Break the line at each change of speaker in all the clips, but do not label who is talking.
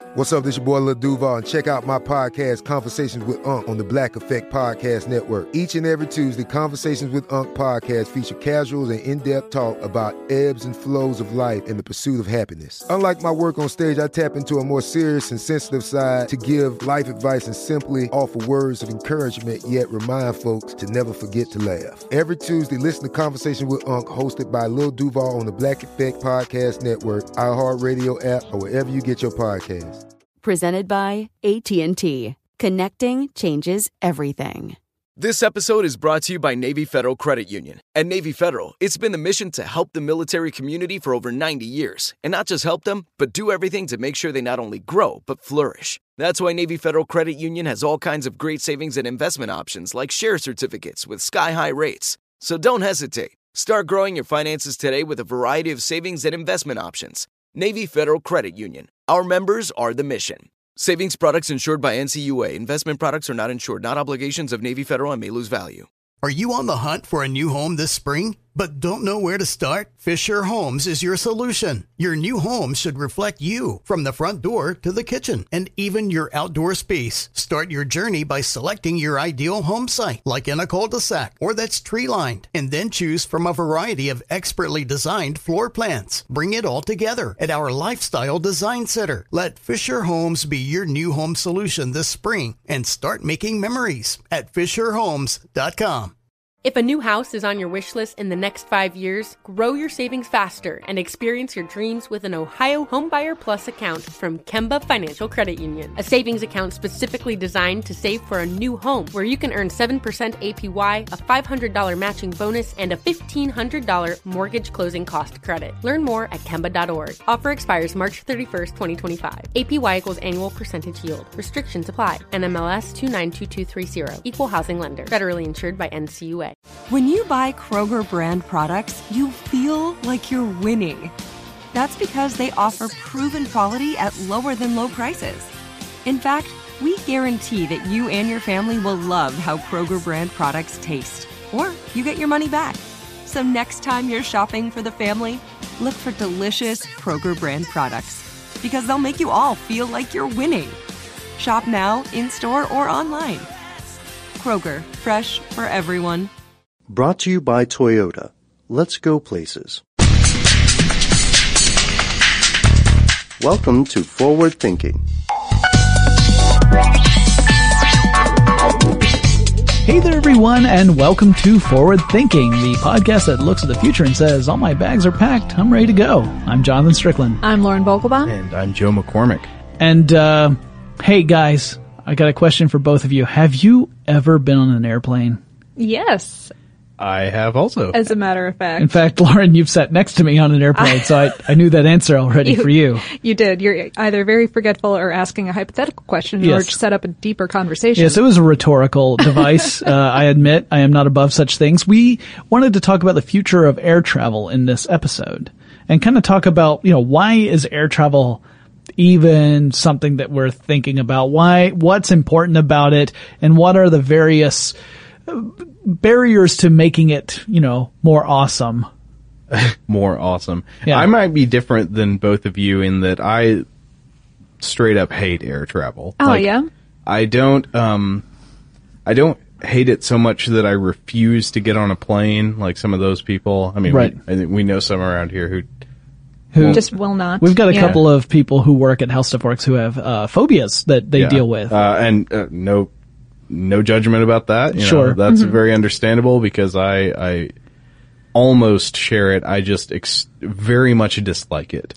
What's up, this your boy Lil Duval, and check out my podcast, Conversations with Unc, on the Black Effect Podcast Network. Each and every Tuesday, Conversations with Unc podcast feature casuals and in-depth talk about ebbs and flows of life and the pursuit of happiness. Unlike my work on stage, I tap into a more serious and sensitive side to give life advice and simply offer words of encouragement, yet remind folks to never forget to laugh. Every Tuesday, listen to Conversations with Unc, hosted by Lil Duval on the Black Effect Podcast Network, iHeartRadio app, or wherever you get your podcasts.
Presented by AT&T. Connecting changes everything.
This episode is brought to you by Navy Federal Credit Union. At Navy Federal, it's been the mission to help the military community for over 90 years. And not just help them, but do everything to make sure they not only grow, but flourish. That's why Navy Federal Credit Union has all kinds of great savings and investment options like share certificates with sky-high rates. So don't hesitate. Start growing your finances today with a variety of savings and investment options. Navy Federal Credit Union. Our members are the mission. Savings products insured by NCUA. Investment products are not insured, not obligations of Navy Federal and may lose value.
Are you on the hunt for a new home this spring, but don't know where to start? Fisher Homes is your solution. Your new home should reflect you, from the front door to the kitchen, and even your outdoor space. Start your journey by selecting your ideal home site, like in a cul-de-sac or that's tree-lined, and then choose from a variety of expertly designed floor plans. Bring it all together at our Lifestyle Design Center. Let Fisher Homes be your new home solution this spring and start making memories at FisherHomes.com.
If a new house is on your wish list in the next 5 years, grow your savings faster and experience your dreams with an Ohio Homebuyer Plus account from Kemba Financial Credit Union. A savings account specifically designed to save for a new home, where you can earn 7% APY, a $500 matching bonus, and a $1,500 mortgage closing cost credit. Learn more at Kemba.org. Offer expires March 31st, 2025. APY equals annual percentage yield. Restrictions apply. NMLS 292230. Equal housing lender. Federally insured by NCUA.
When you buy Kroger brand products, you feel like you're winning. That's because they offer proven quality at lower than low prices. In fact, we guarantee that you and your family will love how Kroger brand products taste, or you get your money back. So next time you're shopping for the family, look for delicious Kroger brand products, because they'll make you all feel like you're winning. Shop now, in-store, or online. Kroger, fresh for everyone.
Brought to you by Toyota. Let's go places. Welcome to Forward Thinking.
Hey there, everyone, and welcome to Forward Thinking, the podcast that looks at the future and says, all my bags are packed, I'm ready to go. I'm Jonathan Strickland.
I'm Lauren Vogelbaum.
And I'm Joe McCormick.
And, hey guys, I got a question for both of you. Have you ever been on an airplane?
Yes.
I have also.
As a matter of fact.
In fact, Lauren, you've sat next to me on an airplane, so I knew that answer already for you.
You did. You're either very forgetful or asking a hypothetical question in order to set up a deeper conversation.
Yes, it was a rhetorical device. I admit I am not above such things. We wanted to talk about the future of air travel in this episode and kind of talk about, why is air travel even something that we're thinking about? What's important about it, and what are the various barriers to making it, more awesome?
More awesome.
Yeah.
I might be different than both of you in that I straight up hate air travel.
Oh, yeah?
I don't hate it so much that I refuse to get on a plane like some of those people. I mean,
right.
I think we know some around here who
just will not.
We've got a couple of people who work at How Stuff Works who have phobias that they deal with.
No judgment about that.
Sure.
That's very understandable because I almost share it. I just very much dislike it.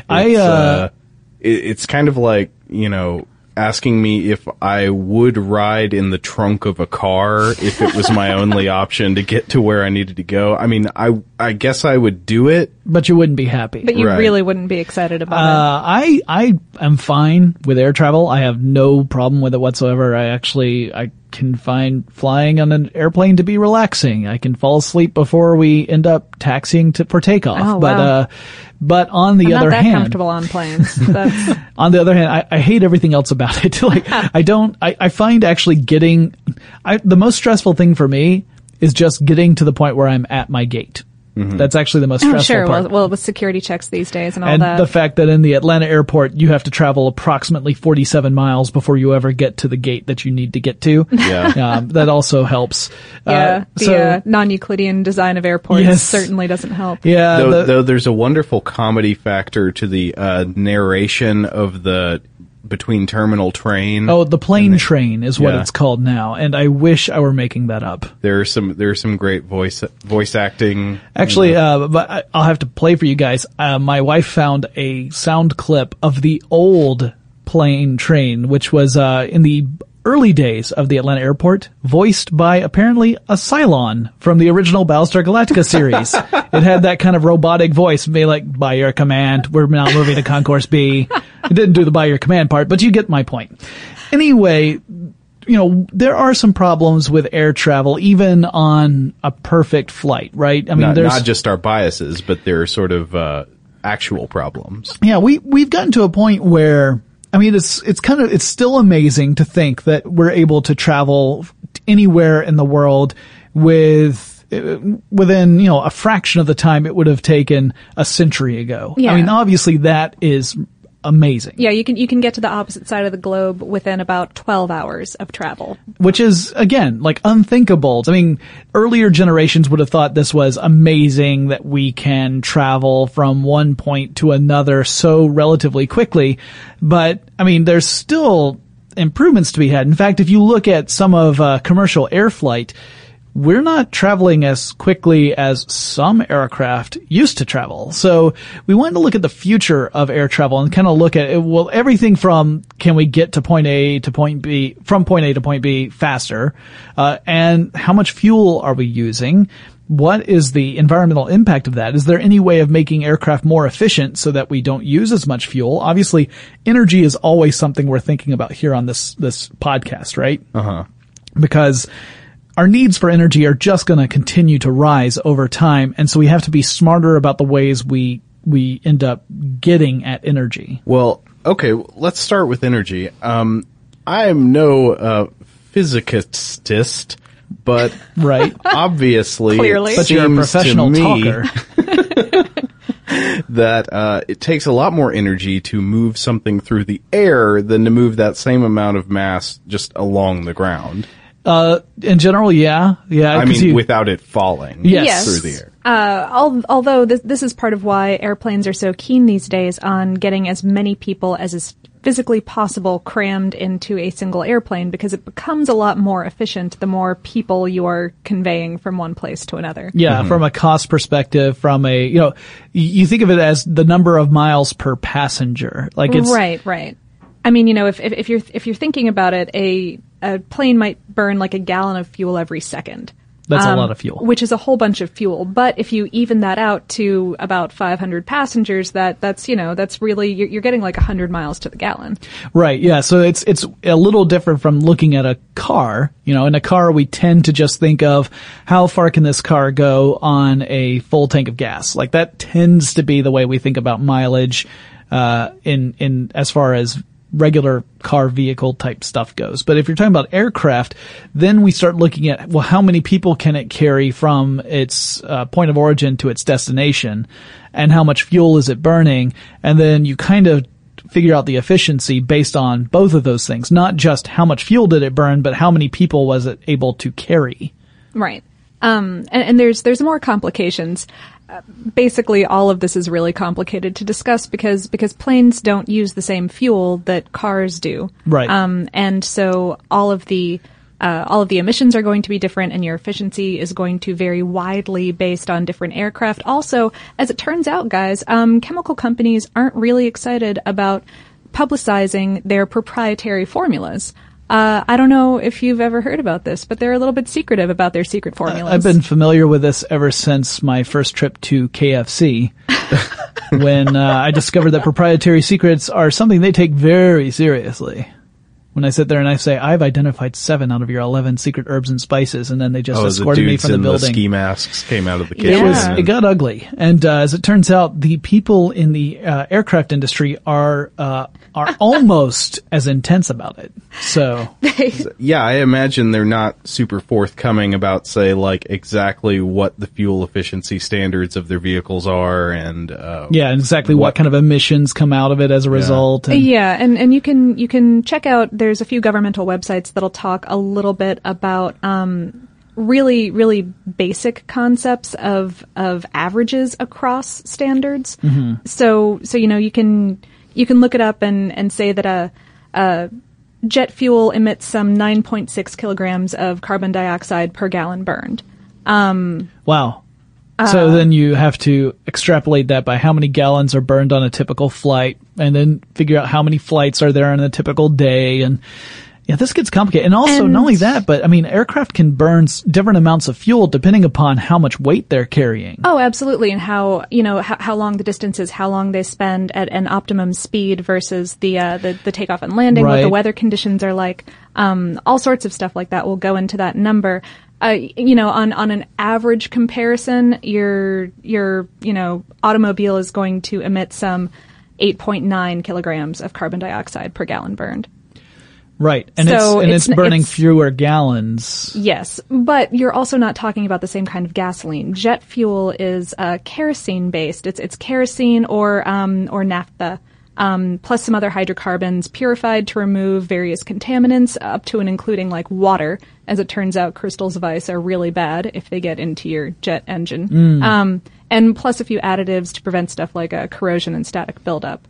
It's kind of like, asking me if I would ride in the trunk of a car if it was my only option to get to where I needed to go. I mean, I guess I would do it.
But you wouldn't be happy.
But you really wouldn't be excited about it.
I am fine with air travel. I have no problem with it whatsoever. I can find flying on an airplane to be relaxing. I can fall asleep before we end up taxiing for takeoff.
Oh, wow.
But on the other hand,
I'm not that comfortable on planes.
On the other hand, I hate everything else about it. I find actually the most stressful thing for me is just getting to the point where I'm at my gate. That's actually the most stressful part.
Well, with security checks these days and all
and
that.
the fact that in the Atlanta airport, you have to travel approximately 47 miles before you ever get to the gate that you need to get to.
Yeah.
That also helps.
The non-Euclidean design of airports certainly doesn't help.
Yeah.
Though there's a wonderful comedy factor to the narration of the between terminal train.
Oh, the plane train is what it's called now, and I wish I were making that up.
There's some great voice acting.
Actually, but I'll have to play for you guys. My wife found a sound clip of the old plane train, which was in the early days of the Atlanta airport, voiced by apparently a Cylon from the original Battlestar Galactica series. It had that kind of robotic voice, be like, by your command, we're now moving to Concourse B. It didn't do the by your command part, but you get my point. Anyway, there are some problems with air travel, even on a perfect flight, right? I mean,
not just our biases, but there are sort of actual problems.
Yeah, we've gotten to a point where, I mean, it's still amazing to think that we're able to travel anywhere in the world within, a fraction of the time it would have taken a century ago.
Yeah.
I mean, obviously that is amazing.
Yeah, you can get to the opposite side of the globe within about 12 hours of travel.
Which is, again, like unthinkable. I mean, earlier generations would have thought this was amazing that we can travel from one point to another so relatively quickly. But, I mean, there's still improvements to be had. In fact, if you look at some of commercial air flight, we're not traveling as quickly as some aircraft used to travel. So we wanted to look at the future of air travel and kind of look at everything from can we get to point A to point B, from point A to point B faster, and how much fuel are we using? What is the environmental impact of that? Is there any way of making aircraft more efficient so that we don't use as much fuel? Obviously, energy is always something we're thinking about here on this podcast, right? Because our needs for energy are just going to continue to rise over time, and so we have to be smarter about the ways we end up getting at energy.
Well, okay, let's start with energy. I am no physicist, but
right,
obviously,
clearly,
but you're a professional talker.
That it takes a lot more energy to move something through the air than to move that same amount of mass just along the ground.
In general, yeah.
I mean, without it falling through the air.
Although this is part of why airplanes are so keen these days on getting as many people as is physically possible crammed into a single airplane, because it becomes a lot more efficient the more people you are conveying from one place to another.
Yeah, from a cost perspective, from a, you think of it as the number of miles per passenger. Like it's
right. I mean, if you're thinking about it, a plane might burn like a gallon of fuel every second.
That's a lot of fuel.
Which is a whole bunch of fuel. But if you even that out to about 500 passengers, that's really, you're getting like 100 miles to the gallon.
Right, yeah. So it's a little different from looking at a car. In a car, we tend to just think of how far can this car go on a full tank of gas. Like that tends to be the way we think about mileage, in as far as regular car vehicle type stuff goes. But if you're talking about aircraft, then we start looking at, well, how many people can it carry from its point of origin to its destination, and how much fuel is it burning? And then you kind of figure out the efficiency based on both of those things, not just how much fuel did it burn, but how many people was it able to carry.
Right. And there's more complications. Basically, all of this is really complicated to discuss because planes don't use the same fuel that cars do.
Right.
And so all of the emissions are going to be different, and your efficiency is going to vary widely based on different aircraft. Also, as it turns out, guys, chemical companies aren't really excited about publicizing their proprietary formulas. I don't know if you've ever heard about this, but they're a little bit secretive about their secret formulas.
I've been familiar with this ever since my first trip to KFC, when I discovered that proprietary secrets are something they take very seriously. When I sit there and I say, I've identified 7 out of your 11 secret herbs and spices, and then they just escorted me from the building.
The ski masks came out of the kitchen.
It got ugly. And, as it turns out, the people in the, aircraft industry are almost as intense about it. So.
Yeah, I imagine they're not super forthcoming about, say, like, exactly what the fuel efficiency standards of their vehicles are and,
exactly what kind of emissions come out of it as a result.
And you can check out, there's a few governmental websites that'll talk a little bit about, really, really basic concepts of averages across standards.
Mm-hmm.
So, you can look it up and say that a jet fuel emits some 9.6 kilograms of carbon dioxide per gallon burned.
Wow. So then you have to extrapolate that by how many gallons are burned on a typical flight, and then figure out how many flights are there on a typical day. And yeah, this gets complicated. And also, not only that, but I mean, aircraft can burn different amounts of fuel depending upon how much weight they're carrying.
Oh, absolutely. And how long the distance is, how long they spend at an optimum speed versus the takeoff and landing, what the weather conditions are like. All sorts of stuff like that will go into that number. On an average comparison, your automobile is going to emit some 8.9 kilograms of carbon dioxide per gallon burned.
Right. And it's burning fewer gallons.
Yes. But you're also not talking about the same kind of gasoline. Jet fuel is, kerosene based. It's kerosene or naphtha. Plus some other hydrocarbons purified to remove various contaminants up to and including like water. As it turns out, crystals of ice are really bad if they get into your jet engine. And plus a few additives to prevent stuff like corrosion and static buildup.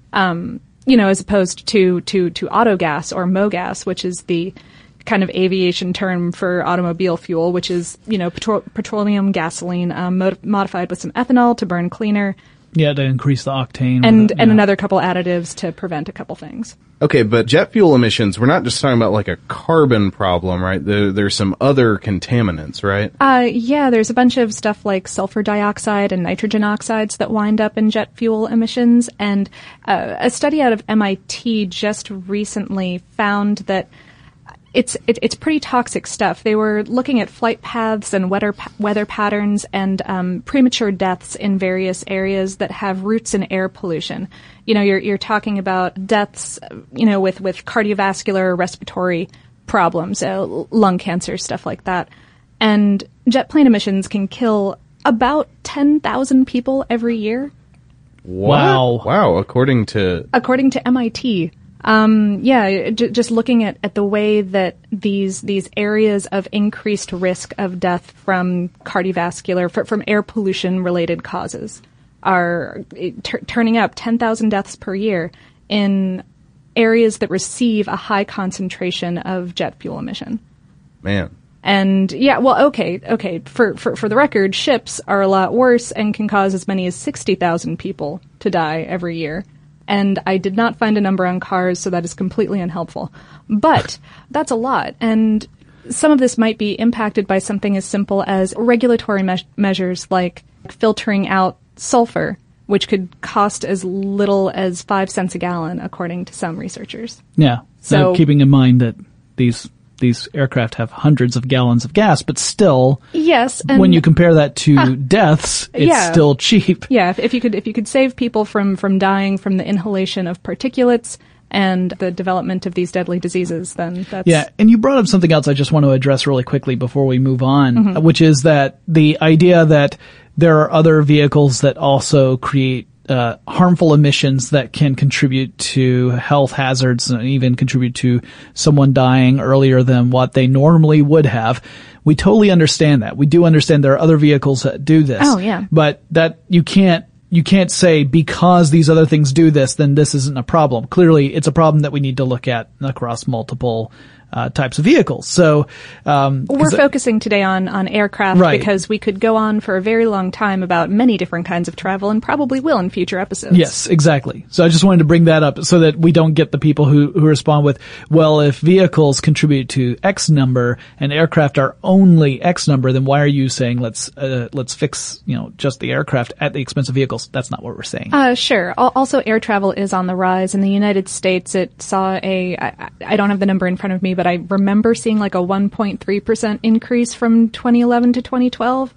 As opposed to autogas or MoGas, which is the kind of aviation term for automobile fuel, which is, petroleum gasoline, modified with some ethanol to burn cleaner.
Yeah, to increase the octane.
And another couple additives to prevent a couple things.
Okay, but jet fuel emissions, we're not just talking about like a carbon problem, right? There's some other contaminants, right?
There's a bunch of stuff like sulfur dioxide and nitrogen oxides that wind up in jet fuel emissions. And a study out of MIT just recently found that it's pretty toxic stuff. They were looking at flight paths and weather patterns and premature deaths in various areas that have roots in air pollution. You're talking about deaths, with cardiovascular, respiratory problems, lung cancer, stuff like that. And jet plane emissions can kill about 10,000 people every year.
Wow. Wow, according to
MIT. Just looking at the way that these areas of increased risk of death from cardiovascular, from air pollution related causes are turning up 10,000 deaths per year in areas that receive a high concentration of jet fuel emission.
Man.
And okay. For the record, ships are a lot worse and can cause as many as 60,000 people to die every year. And I did not find a number on cars, so that is completely unhelpful. But that's a lot. And some of this might be impacted by something as simple as regulatory measures like filtering out sulfur, which could cost as little as 5 cents a gallon, according to some researchers.
Yeah. So keeping in mind that these aircraft have hundreds of gallons of gas, but still,
yes. And
when you compare that to deaths, it's still cheap.
Yeah. If you could save people from dying from the inhalation of particulates and the development of these deadly diseases, then that's...
Yeah, and you brought up something else I just want to address really quickly before we move on, which is that the idea that there are other vehicles that also create harmful emissions that can contribute to health hazards and even contribute to someone dying earlier than what they normally would have. We totally understand that. We do understand there are other vehicles that do this.
Oh, yeah.
But that you can't say because these other things do this, then this isn't a problem. Clearly, it's a problem that we need to look at across multiple types of vehicles. So
we're focusing today on aircraft,
right,
because we could go on for a very long time about many different kinds of travel, and probably will in future episodes.
Yes, exactly. So I just wanted to bring that up so that we don't get the people who respond with, well, if vehicles contribute to X number and aircraft are only X number, then why are you saying let's fix, just the aircraft at the expense of vehicles? That's not what we're saying.
Sure. Also, air travel is on the rise. In the United States, it saw I don't have the number in front of me, but I remember seeing like a 1.3% increase from 2011 to 2012,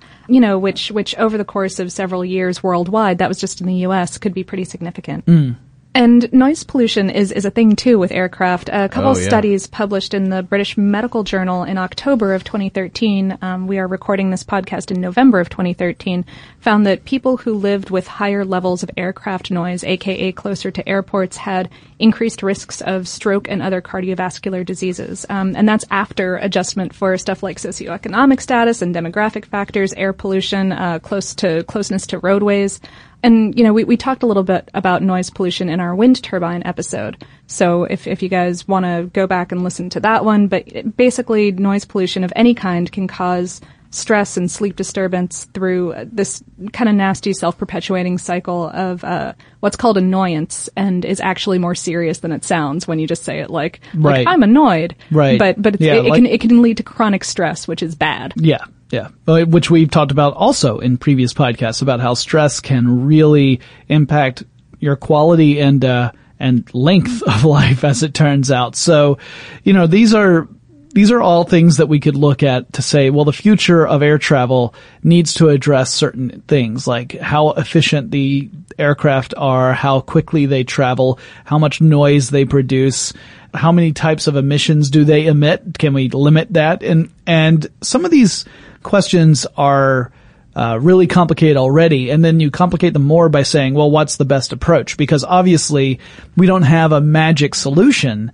which over the course of several years worldwide, that was just in the U.S., could be pretty significant. And noise pollution is a thing too with aircraft. A couple studies published in the British Medical Journal in October of 2013, we are recording this podcast in November of 2013, found that people who lived with higher levels of aircraft noise, aka closer to airports, had increased risks of stroke and other cardiovascular diseases. And that's after adjustment for stuff like socioeconomic status and demographic factors, air pollution, closeness to roadways. And, we talked a little bit about noise pollution in our wind turbine episode. So if you guys want to go back and listen to that one, but basically noise pollution of any kind can cause stress and sleep disturbance through this kind of nasty self-perpetuating cycle of what's called annoyance, and is actually more serious than it sounds when you just say it like I'm annoyed.
Right.
But it can lead to chronic stress, which is bad.
Yeah. Yeah, which we've talked about also in previous podcasts about how stress can really impact your quality and length of life, as it turns out. So, these are all things that we could look at to say, well, the future of air travel needs to address certain things, like how efficient the aircraft are, how quickly they travel, how much noise they produce, how many types of emissions do they emit? Can we limit that? And some of these questions are really complicated already, and then you complicate them more by saying, well, what's the best approach? Because obviously we don't have a magic solution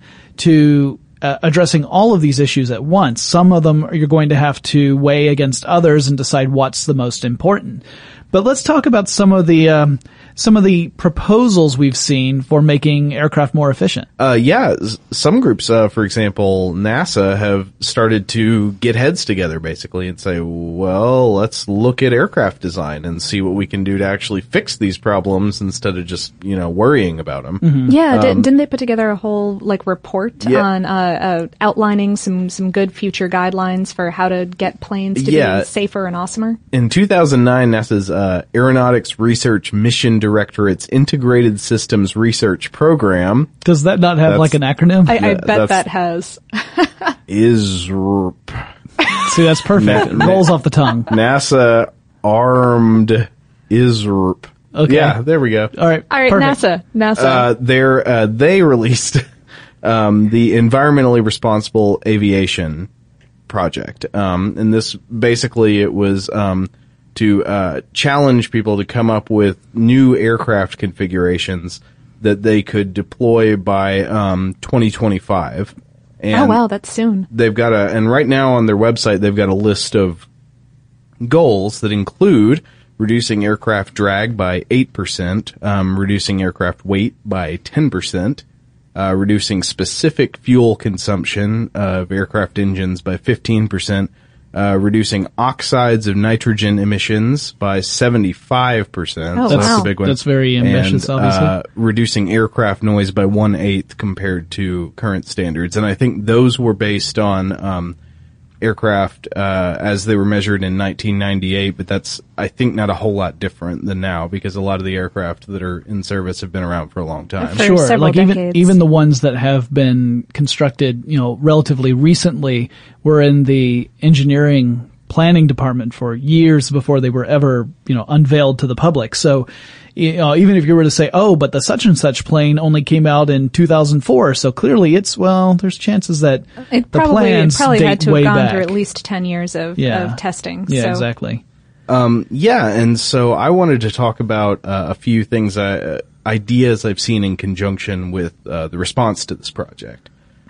to addressing all of these issues at once. Some of them you're going to have to weigh against others and decide what's the most important. But let's talk about some of the proposals we've seen for making aircraft more efficient.
Some groups, for example, NASA, have started to get heads together basically and say, well, let's look at aircraft design and see what we can do to actually fix these problems instead of just, worrying about them.
Mm-hmm. Yeah, didn't they put together a whole report on outlining some good future guidelines for how to get planes to be safer and awesomer?
In 2009, NASA's Aeronautics Research Mission Directorate's Integrated Systems Research Program.
Does that not have an acronym?
I bet that has.
ISRP.
See, that's perfect. It rolls off the tongue.
NASA Armed ISRP.
Okay.
Yeah, there we go.
All right.
Perfect. NASA.
They released the Environmentally Responsible Aviation Project. And this basically it was to challenge people to come up with new aircraft configurations that they could deploy by 2025. And
oh wow, that's soon.
They've got and right now on their website they've got a list of goals that include reducing aircraft drag by 8%, reducing aircraft weight by 10%, reducing specific fuel consumption of aircraft engines by 15%, reducing oxides of nitrogen emissions by 75%.
Oh,
so
wow.
that's a big one.
That's very ambitious,
and,
obviously.
Reducing aircraft noise by 1/8 compared to current standards. And I think those were based on aircraft as they were measured in 1998, but that's, I think, not a whole lot different than now because a lot of the aircraft that are in service have been around for a long time.
For
Sure,
several decades.
even the ones that have been constructed, relatively recently were in the engineering planning department for years before they were ever, unveiled to the public. So, even if you were to say, oh, but the such and such plane only came out in 2004, so clearly there's chances that
it
the plans
probably
date
had to
way
have gone
back.
through at least 10 years of testing.
Yeah,
so.
exactly.
And so I wanted to talk about a few things, ideas I've seen in conjunction with the response to this project.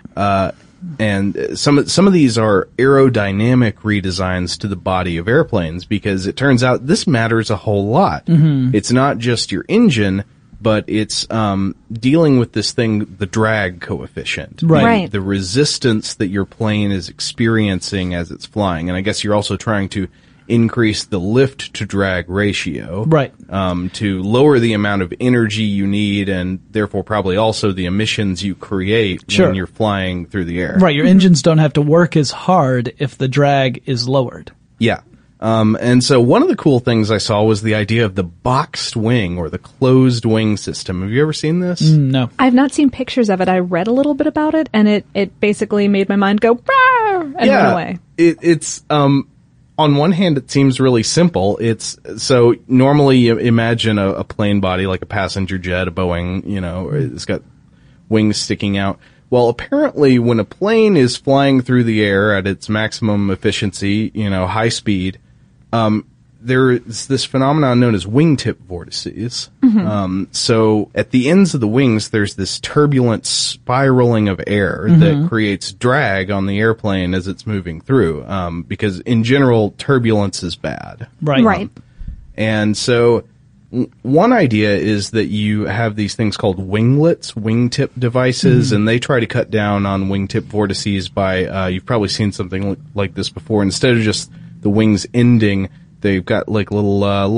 And some of these are aerodynamic redesigns to the body of airplanes because it turns out this matters a whole lot. Mm-hmm. It's not just your engine, but it's dealing with this thing, the drag coefficient.
Right.
The resistance that your plane is experiencing as it's flying. And I guess you're also trying to increase the lift to drag ratio.
Right.
To lower the amount of energy you need and therefore probably also the emissions you create when you're flying through the air.
Right. Your engines don't have to work as hard if the drag is lowered.
Yeah. And so one of the cool things I saw was the idea of the boxed wing or the closed wing system. Have you ever seen this?
No.
I've not seen pictures of it. I read a little bit about it, and it basically made my mind go, "Rawr!" and run away.
It's on one hand, it seems really simple. It's so normally you imagine a plane body like a passenger jet, a Boeing, it's got wings sticking out. Well, apparently when a plane is flying through the air at its maximum efficiency, high speed, there is this phenomenon known as wingtip vortices. So at the ends of the wings, there's this turbulent spiraling of air that creates drag on the airplane as it's moving through, because in general, turbulence is bad.
Right.
And so one idea is that you have these things called winglets, wingtip devices, and they try to cut down on wingtip vortices by, you've probably seen something like this before. Instead of just the wings ending, they've got like little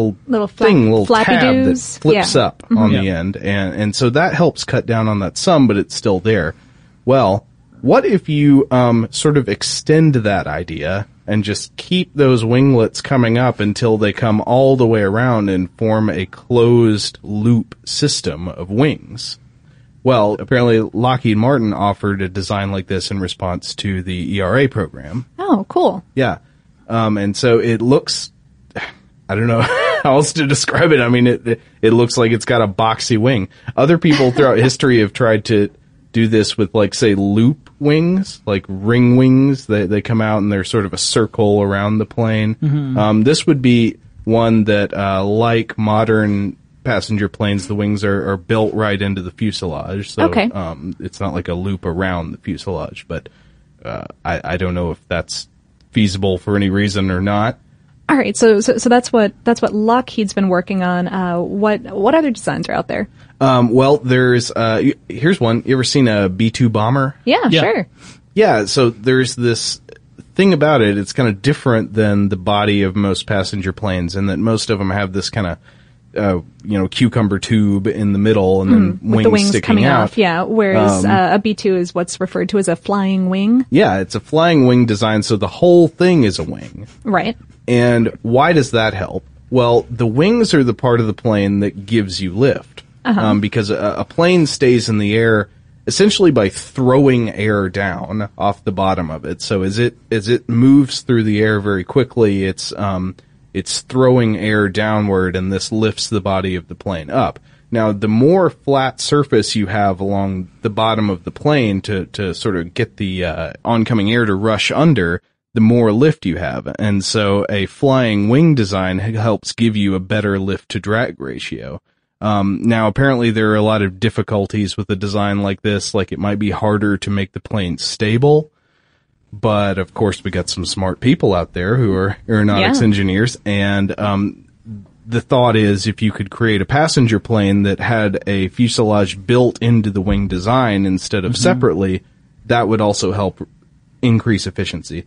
flappy
tab
doos.
that flips up on the end. And so that helps cut down on that some, but it's still there. Well, what if you, sort of extend that idea and just keep those winglets coming up until they come all the way around and form a closed loop system of wings? Well, apparently Lockheed Martin offered a design like this in response to the ERA program.
Oh, cool.
Yeah. And so it looks, I don't know how else to describe it. I mean, it looks like it's got a boxy wing. Other people throughout history have tried to do this with, like, say, loop wings, like ring wings. They come out and they're sort of a circle around the plane. This would be one that, like modern passenger planes, the wings are built right into the fuselage. So, it's not like a loop around the fuselage, but, I don't know if that's feasible for any reason or not.
All right, so that's what Lockheed's been working on. What other designs are out there?
Well, there's here's one. You ever seen a B-2 bomber?
Yeah, sure.
Yeah, so there's this thing about it. It's kind of different than the body of most passenger planes, in that most of them have this kind of cucumber tube in the middle and then
with the wings
sticking
coming
out.
off. Yeah, whereas a B-2 is what's referred to as a flying wing.
Yeah, it's a flying wing design, so the whole thing is a wing.
Right.
And why does that help? Well, the wings are the part of the plane that gives you lift. Because a plane stays in the air essentially by throwing air down off the bottom of it. So as it moves through the air very quickly, it's throwing air downward, and this lifts the body of the plane up. Now, the more flat surface you have along the bottom of the plane to sort of get the oncoming air to rush under, the more lift you have. And so a flying wing design helps give you a better lift to drag ratio. Now, apparently there are a lot of difficulties with a design like this, like it might be harder to make the plane stable. But of course we got some smart people out there who are aeronautics engineers, and the thought is if you could create a passenger plane that had a fuselage built into the wing design instead of separately, that would also help increase efficiency.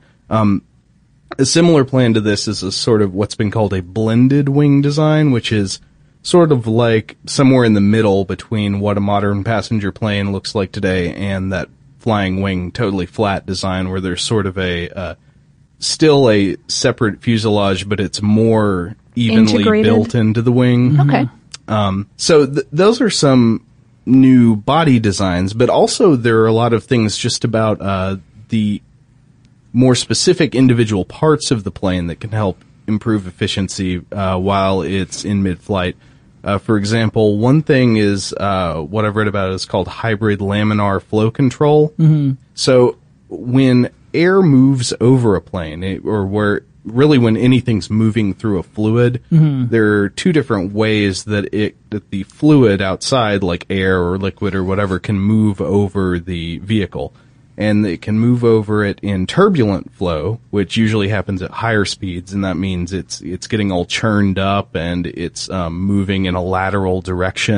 A similar plan to this is a sort of what's been called a blended wing design, which is sort of like somewhere in the middle between what a modern passenger plane looks like today and that flying wing totally flat design, where there's sort of still a separate fuselage, but it's more evenly built into the wing.
Okay.
So those are some new body designs, but also there are a lot of things just about the more specific individual parts of the plane that can help improve efficiency while it's in mid-flight. For example, one thing is what I've read about is called hybrid laminar flow control. So when air moves over a plane, when anything's moving through a fluid, there are two different ways that the fluid outside, like air or liquid or whatever, can move over the vehicle. And it can move over it in turbulent flow, which usually happens at higher speeds, and that means it's getting all churned up and it's moving in a lateral direction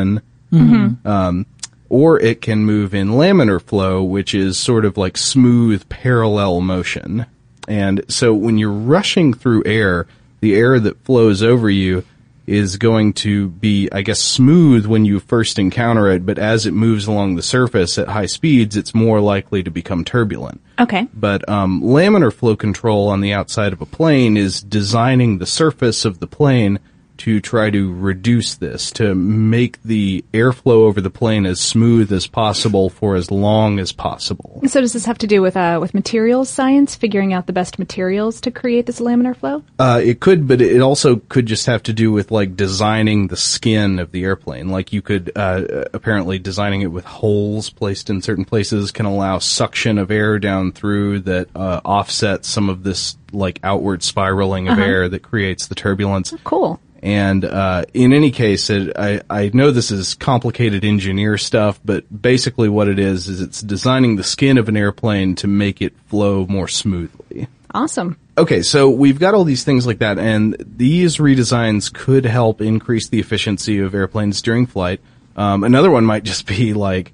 Or it can move in laminar flow, which is sort of like smooth parallel motion. And so when you're rushing through air, the air that flows over you is going to be, I guess, smooth when you first encounter it, but as it moves along the surface at high speeds, it's more likely to become turbulent.
Okay.
But laminar flow control on the outside of a plane is designing the surface of the plane to try to reduce this, to make the airflow over the plane as smooth as possible for as long as possible.
So does this have to do with materials science, figuring out the best materials to create this laminar flow?
It could, but it also could just have to do with like designing the skin of the airplane. Like you could, apparently designing it with holes placed in certain places can allow suction of air down through that, offsets some of this like outward spiraling of air that creates the turbulence.
Oh, cool.
And in any case, I know this is complicated engineer stuff, but basically what it is it's designing the skin of an airplane to make it flow more smoothly.
Awesome.
Okay, so we've got all these things like that, and these redesigns could help increase the efficiency of airplanes during flight. Another one might just be like,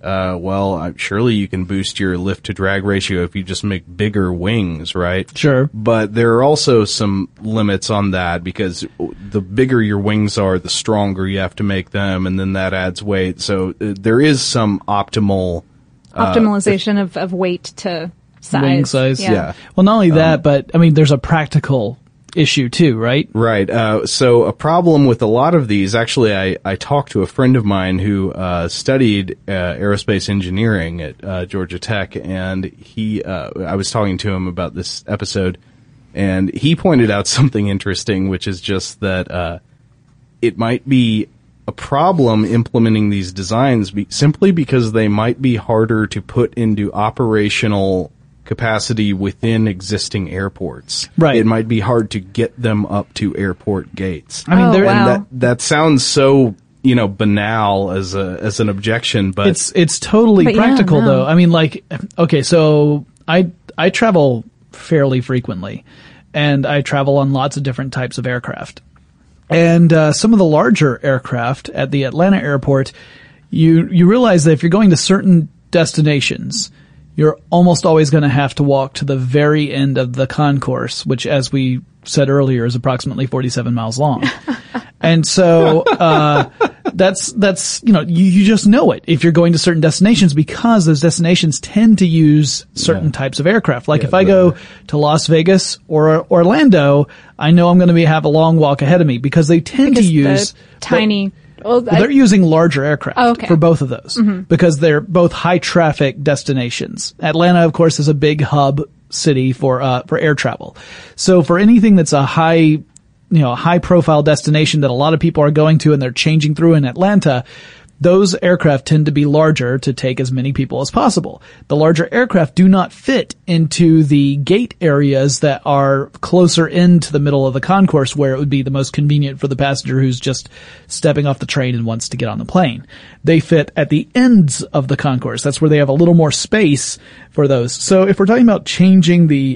surely you can boost your lift to drag ratio if you just make bigger wings, right?
Sure.
But there are also some limits on that because the bigger your wings are, the stronger you have to make them, and then that adds weight. So there is some
optimization of weight to size.
Wing size.
Yeah.
Well, not only that, but I mean, there's a practical issue too, right?
Right. So a problem with a lot of these, actually, I talked to a friend of mine who studied aerospace engineering at Georgia Tech, and I was talking to him about this episode, and he pointed out something interesting, which is just that it might be a problem implementing these designs simply because they might be harder to put into operational capacity within existing airports.
Right.
It might be hard to get them up to airport gates.
I mean,
and that sounds so, banal as an objection, but
it's totally practical though. I mean, like, okay, so I travel fairly frequently, and I travel on lots of different types of aircraft. And some of the larger aircraft at the Atlanta airport, you realize that if you're going to certain destinations, you're almost always going to have to walk to the very end of the concourse, which, as we said earlier, is approximately 47 miles long. And so, that's, you just know it if you're going to certain destinations because those destinations tend to use certain types of aircraft. Like if I go to Las Vegas or Orlando, I know I'm going to have a long walk ahead of me because they tend to use
tiny.
They're using larger aircraft for both of those because they're both high traffic destinations. Atlanta, of course, is a big hub city for air travel. So for anything that's a high profile destination that a lot of people are going to and they're changing through in Atlanta, those aircraft tend to be larger to take as many people as possible. The larger aircraft do not fit into the gate areas that are closer into the middle of the concourse where it would be the most convenient for the passenger who's just stepping off the train and wants to get on the plane. They fit at the ends of the concourse. That's where they have a little more space for those. So if we're talking about changing the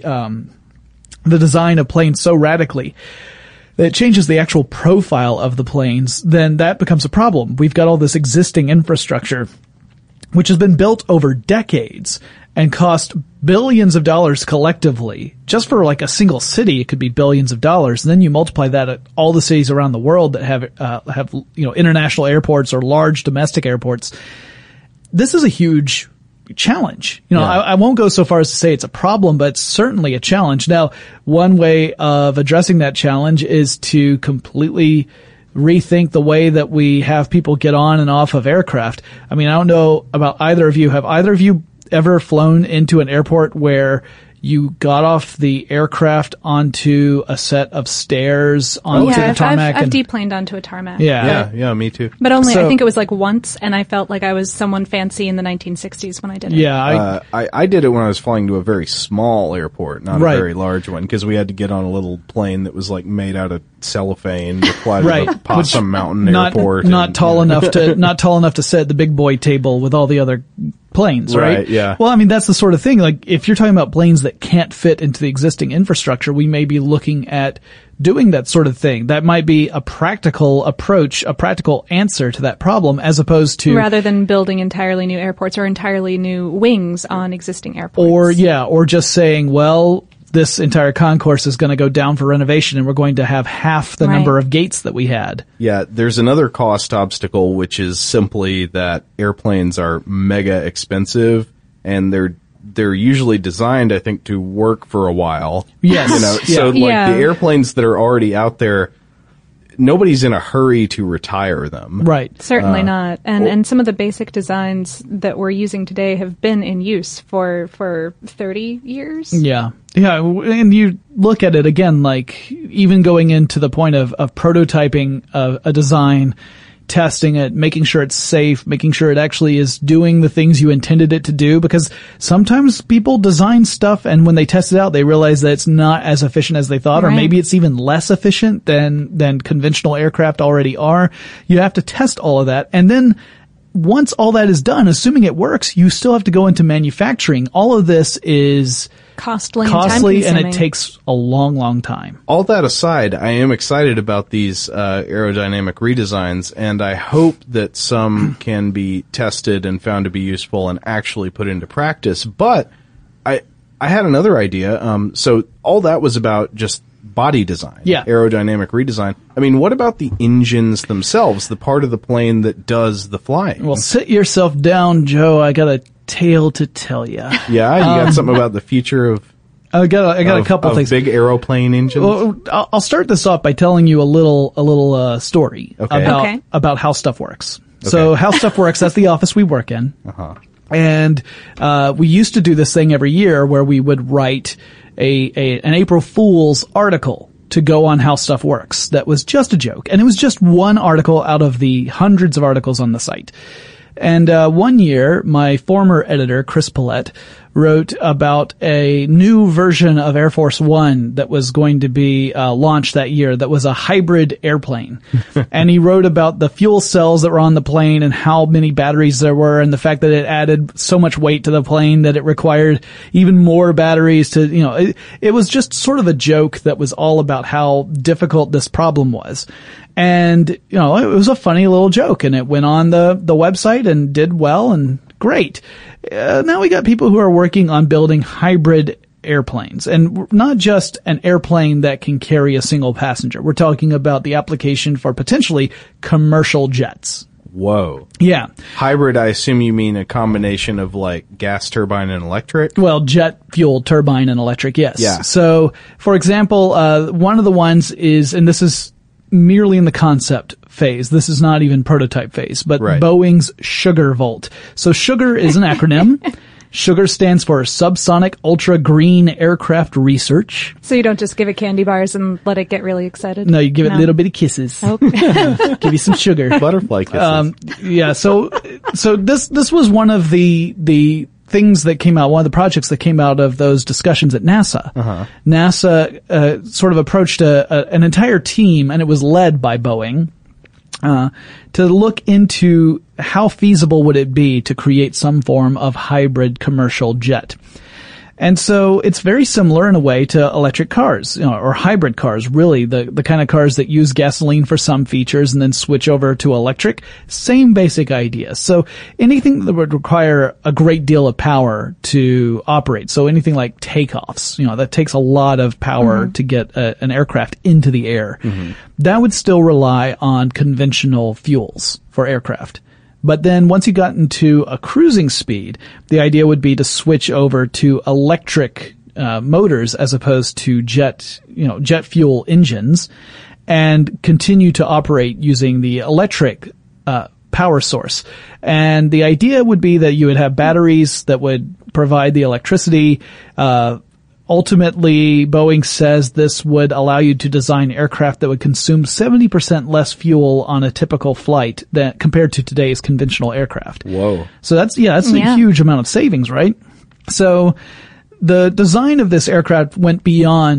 design of planes so radically, that changes the actual profile of the planes, then that becomes a problem. We've got all this existing infrastructure, which has been built over decades and cost billions of dollars collectively. Just for like a single city, it could be billions of dollars. And then you multiply that at all the cities around the world that have international airports or large domestic airports. This is a huge challenge. I won't go so far as to say it's a problem, but it's certainly a challenge. Now, one way of addressing that challenge is to completely rethink the way that we have people get on and off of aircraft. I mean, I don't know about either of you. Have either of you ever flown into an airport where you got off the aircraft onto a set of stairs onto the tarmac?
I've deplaned onto a tarmac.
Yeah, me too.
But only, I think it was like once, and I felt like I was someone fancy in the 1960s when I did it.
Yeah, I did it when I was flying to a very small airport, not a very large one, because we had to get on a little plane that was like made out of cellophane to fly to
Right.
the Possum Mountain
not,
Airport.
Not tall enough to sit at the big boy table with all the other planes, right?
Right, yeah.
Well, I mean, that's the sort of thing. Like, if you're talking about planes that can't fit into the existing infrastructure, we may be looking at doing that sort of thing. That might be a practical approach, a practical answer to that problem, as opposed to
rather than building entirely new airports or entirely new wings on existing airports.
or just saying, well, this entire concourse is going to go down for renovation and we're going to have half the number of gates that we had.
Yeah, there's another cost obstacle, which is simply that airplanes are mega expensive, and they're usually designed, I think, to work for a while.
Yes.
So the airplanes that are already out there, nobody's in a hurry to retire them.
Right.
Certainly not. And some of the basic designs that we're using today have been in use for 30 years.
Yeah. Yeah. And you look at it again, like even going into the point of prototyping a design, testing it, making sure it's safe, making sure it actually is doing the things you intended it to do, because sometimes people design stuff and when they test it out, they realize that it's not as efficient as they thought, or maybe it's even less efficient than conventional aircraft already are. You have to test all of that. And then once all that is done, assuming it works, you still have to go into manufacturing. All of this is
costly
and it takes a long, long time.
All that aside, I am excited about these aerodynamic redesigns, and I hope that some can be tested and found to be useful and actually put into practice. But I had another idea. So all that was about just body design, aerodynamic redesign. I mean, what about the engines themselves, the part of the plane that does the flying?
Well, sit yourself down, Joe. I got a tale to tell you.
Yeah, you got something about the future of
I got a couple things.
Big aeroplane engines.
Well, I'll start this off by telling you a little story about how stuff works. Okay. So how stuff works, that's the office we work in. Uh-huh. And we used to do this thing every year where we would write an April Fool's article to go on how stuff works. That was just a joke. And it was just one article out of the hundreds of articles on the site. And one year, my former editor, Chris Paulette, wrote about a new version of Air Force One that was going to be launched that year that was a hybrid airplane. And he wrote about the fuel cells that were on the plane and how many batteries there were, and the fact that it added so much weight to the plane that it required even more batteries to, it was just sort of a joke that was all about how difficult this problem was. And, it was a funny little joke, and it went on the website and did well and great. Now we got people who are working on building hybrid airplanes, and not just an airplane that can carry a single passenger. We're talking about the application for potentially commercial jets.
Whoa.
Yeah.
Hybrid, I assume you mean a combination of like gas turbine and electric?
Well, jet fuel turbine and electric, yes.
Yeah.
So, for example, one of the ones is, and this is merely in the concept phase. This is not even prototype phase, but Boeing's Sugar Volt. So Sugar is an acronym. Sugar stands for Subsonic Ultra Green Aircraft Research.
So you don't just give it candy bars and let it get really excited?
No, you give it little bitty kisses.
Okay.
Give you some sugar.
Butterfly kisses.
Yeah, so this was one of the things that came out, one of the projects that came out of those discussions at NASA. Uh-huh. NASA sort of approached an entire team, and it was led by Boeing, to look into how feasible would it be to create some form of hybrid commercial jet. And so it's very similar in a way to electric cars, or hybrid cars, really, the kind of cars that use gasoline for some features and then switch over to electric. Same basic idea. So anything that would require a great deal of power to operate. So anything like takeoffs, that takes a lot of power to get an aircraft into the air. Mm-hmm. That would still rely on conventional fuels for aircraft. But then once you got into a cruising speed, the idea would be to switch over to electric motors as opposed to jet fuel engines, and continue to operate using the electric power source. And the idea would be that you would have batteries that would provide the electricity. Ultimately, Boeing says this would allow you to design aircraft that would consume 70% less fuel on a typical flight than compared to today's conventional aircraft.
Whoa.
So that's a huge amount of savings, right? So the design of this aircraft went beyond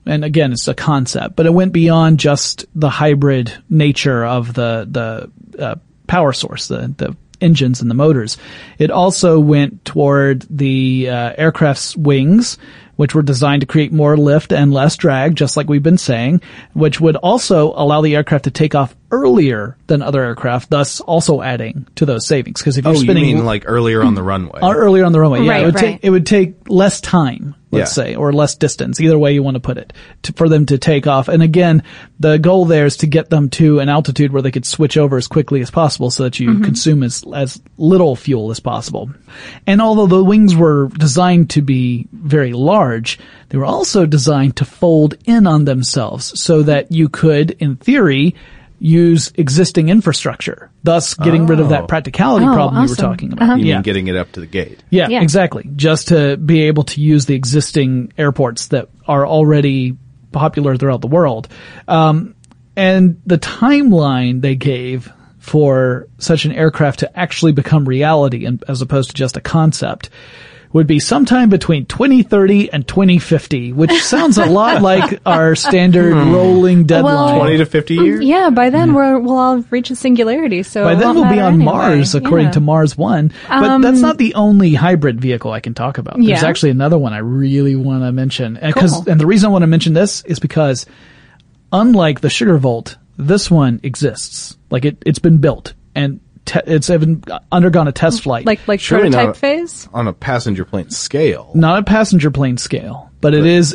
and again, it's a concept, but it went beyond just the hybrid nature of the power source, the engines and the motors. It also went toward the aircraft's wings, which were designed to create more lift and less drag, just like we've been saying, which would also allow the aircraft to take off earlier than other aircraft, thus also adding to those savings. Because if you're spinning,
you mean like earlier on the runway?
Earlier on the runway, yeah.
Right,
it would take less time, let's say, or less distance, either way you want to put it, for them to take off. And again, the goal there is to get them to an altitude where they could switch over as quickly as possible so that you consume as little fuel as possible. And although the wings were designed to be very large, they were also designed to fold in on themselves so that you could, in theory, use existing infrastructure, thus getting rid of that practicality problem we were talking about.
You mean getting it up to the gate?
Yeah, exactly. Just to be able to use the existing airports that are already popular throughout the world. And the timeline they gave for such an aircraft to actually become reality, as opposed to just a concept, would be sometime between 2030 and 2050, which sounds a lot like our standard rolling deadline.
20 to 50 years?
Yeah, by then we'll all reach a singularity. So
by then we'll be on Mars, according to Mars One. But that's not the only hybrid vehicle I can talk about. There's actually another one I really want to mention. And the reason I want to mention this is because, unlike the Sugar Volt, this one exists. Like it's been built and it's even undergone a test flight.
Like prototype phase?
On a passenger plane scale.
Not a passenger plane scale, but it's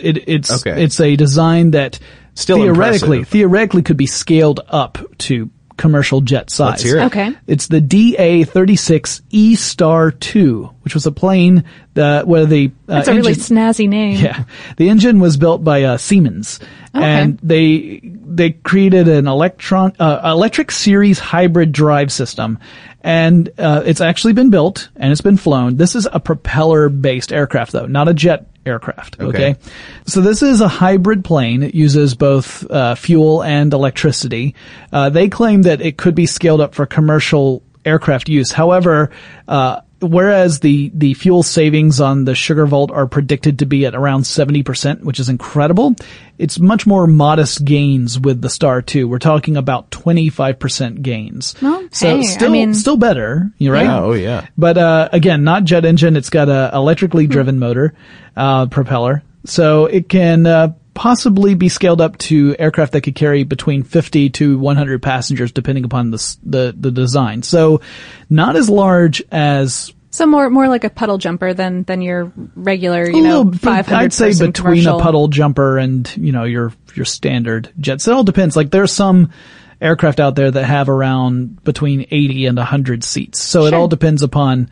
a design that
still
theoretically could be scaled up to commercial jet size.
Let's hear it.
Okay.
It's the DA-36 E-Star 2, which was a plane where the
That's a really snazzy name.
Yeah. The engine was built by Siemens. Okay. And they created an electric series hybrid drive system. And it's actually been built and it's been flown. This is a propeller-based aircraft, though, not a jet aircraft. Okay. So this is a hybrid plane. It uses both fuel and electricity. They claim that it could be scaled up for commercial aircraft use. However, whereas the fuel savings on the Sugar Volt are predicted to be at around 70%, which is incredible, it's much more modest gains with the Star 2. We're talking about 25% gains.
Well,
so still better, right?
Yeah, oh yeah.
But again, not jet engine. It's got a electrically driven motor, propeller. So it can possibly be scaled up to aircraft that could carry between 50 to 100 passengers, depending upon the design. So not as large as...
So more like a puddle jumper than your regular, 500
I'd say between
commercial.
a puddle jumper and, your standard jets. It all depends. Like there's some aircraft out there that have around between 80 and 100 seats. So it all depends upon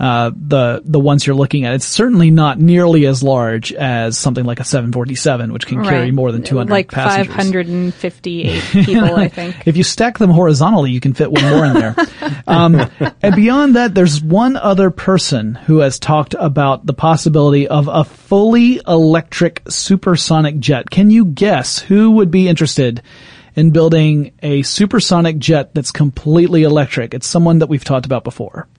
the ones you're looking at. It's certainly not nearly as large as something like a 747, which can carry more than 200 passengers.
558 people, I think.
If you stack them horizontally, you can fit one more in there. And beyond that, there's one other person who has talked about the possibility of a fully electric supersonic jet. Can you guess who would be interested in building a supersonic jet that's completely electric? It's someone that we've talked about before.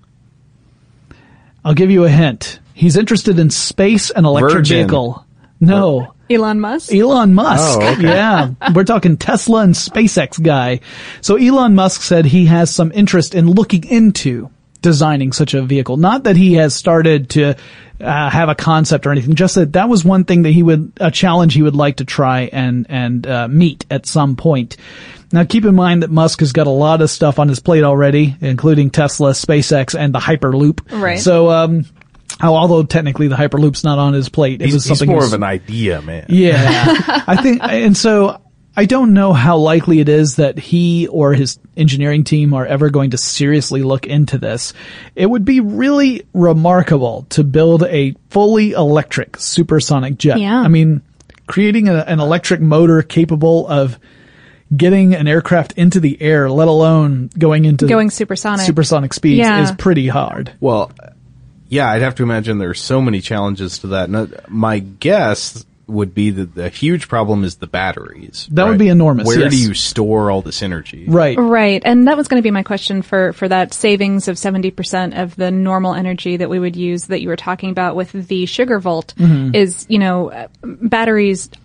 I'll give you a hint. He's interested in space and electric vehicle. No.
Elon Musk?
Elon Musk.
Oh, okay.
Yeah. We're talking Tesla and SpaceX guy. So Elon Musk said he has some interest in looking into designing such a vehicle. Not that he has started to have a concept or anything, just that was one thing that a challenge he would like to try and meet at some point. Now keep in mind that Musk has got a lot of stuff on his plate already, including Tesla, SpaceX, and the Hyperloop.
Right.
So, although technically the Hyperloop's not on his plate,
he's more of an idea, man.
Yeah. I think, and so I don't know how likely it is that he or his engineering team are ever going to seriously look into this. It would be really remarkable to build a fully electric supersonic jet.
Yeah.
I mean, creating an electric motor capable of getting an aircraft into the air, let alone going supersonic speeds, is pretty hard.
Well, yeah, I'd have to imagine there are so many challenges to that. Now, my guess would be that the huge problem is the batteries.
That would be enormous.
Where do you store all this energy?
Right. And that was going to be my question for that savings of 70% of the normal energy that we would use that you were talking about with the Sugar Volt is, batteries aren't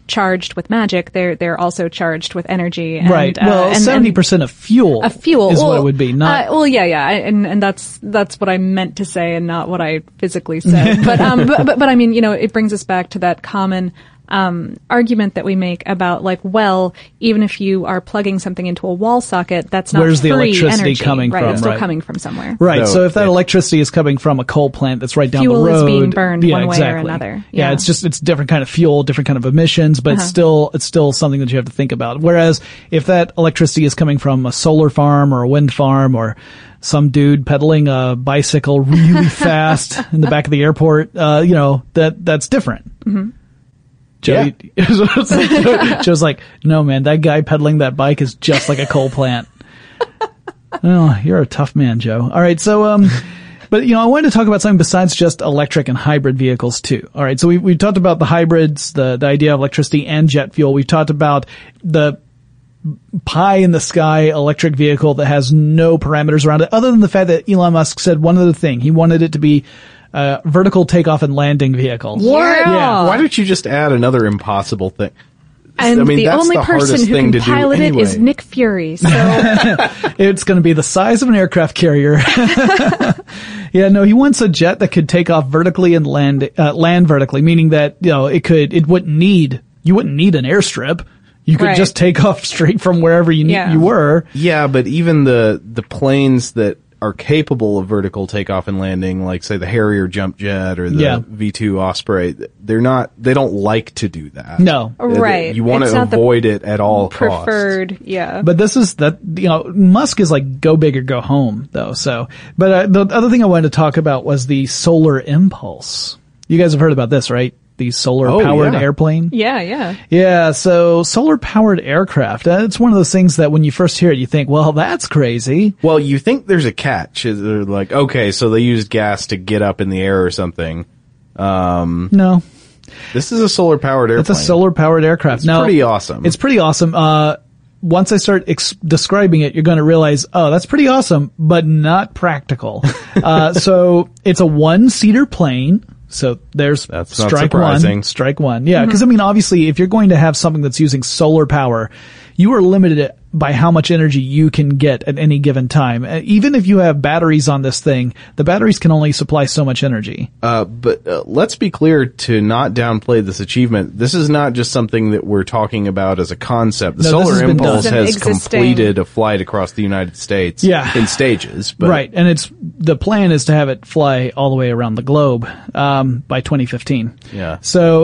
charged with magic. They're also charged with energy. And,
right. Well, 70% of fuel.
Of fuel
is what it would be. Not.
And that's what I meant to say, and not what I physically said. but I mean, it brings us back to that common argument that we make about even if you are plugging something into a wall socket, that's not
where's
free
the electricity
energy,
coming
right?
from?
It's still
right.
coming from somewhere.
Right. So if that electricity is coming from a coal plant that's right down
fuel
the road,
is being burned one way
exactly.
or another.
Yeah, it's different kind of fuel, different kind of emissions, but it's still something that you have to think about. Whereas if that electricity is coming from a solar farm or a wind farm or some dude pedaling a bicycle really fast in the back of the airport, that's different.
Mm-hmm.
Joe's like, no, man, that guy pedaling that bike is just like a coal plant. Oh, you're a tough man, Joe. All right, so, but I wanted to talk about something besides just electric and hybrid vehicles too. All right, so we've talked about the hybrids, the idea of electricity and jet fuel. We've talked about the pie in the sky electric vehicle that has no parameters around it, other than the fact that Elon Musk said one other thing. He wanted it to be vertical takeoff and landing vehicle.
What?
Yeah.
Why don't you just add another impossible thing?
And the
that's
only person who can pilot it is Nick Fury. So
it's going to be the size of an aircraft carrier. Yeah, no, he wants a jet that could take off vertically and land vertically, meaning that you wouldn't need an airstrip. You could just take off straight from wherever you were.
Yeah, but even the planes that are capable of vertical takeoff and landing, like say the Harrier jump jet or the V2 Osprey, they don't like to do that.
No.
Right.
You want to avoid it at all
preferred,
costs.
yeah.
But this is Musk is like go big or go home though. So, but the other thing I wanted to talk about was the Solar Impulse. You guys have heard about this, right? The solar-powered airplane?
Yeah.
Yeah, so solar-powered aircraft. It's one of those things that when you first hear it, you think, well, that's crazy.
Well, you think there's a catch. They're like, okay, so they used gas to get up in the air or something.
No.
This is a solar-powered airplane.
It's a solar-powered aircraft.
It's pretty awesome.
It's pretty awesome. Once I start describing it, you're going to realize, oh, that's pretty awesome, but not practical. So it's a one-seater plane. So that's strike one. Strike one. Yeah, because obviously, if you're going to have something that's using solar power, you are limited by how much energy you can get at any given time. Even if you have batteries on this thing, the batteries can only supply so much energy.
But let's be clear to not downplay this achievement. This is not just something that we're talking about as a concept. The Solar Impulse has completed a flight across the United States in stages. But
right, and the plan is to have it fly all the way around the globe by 2015.
Yeah.
So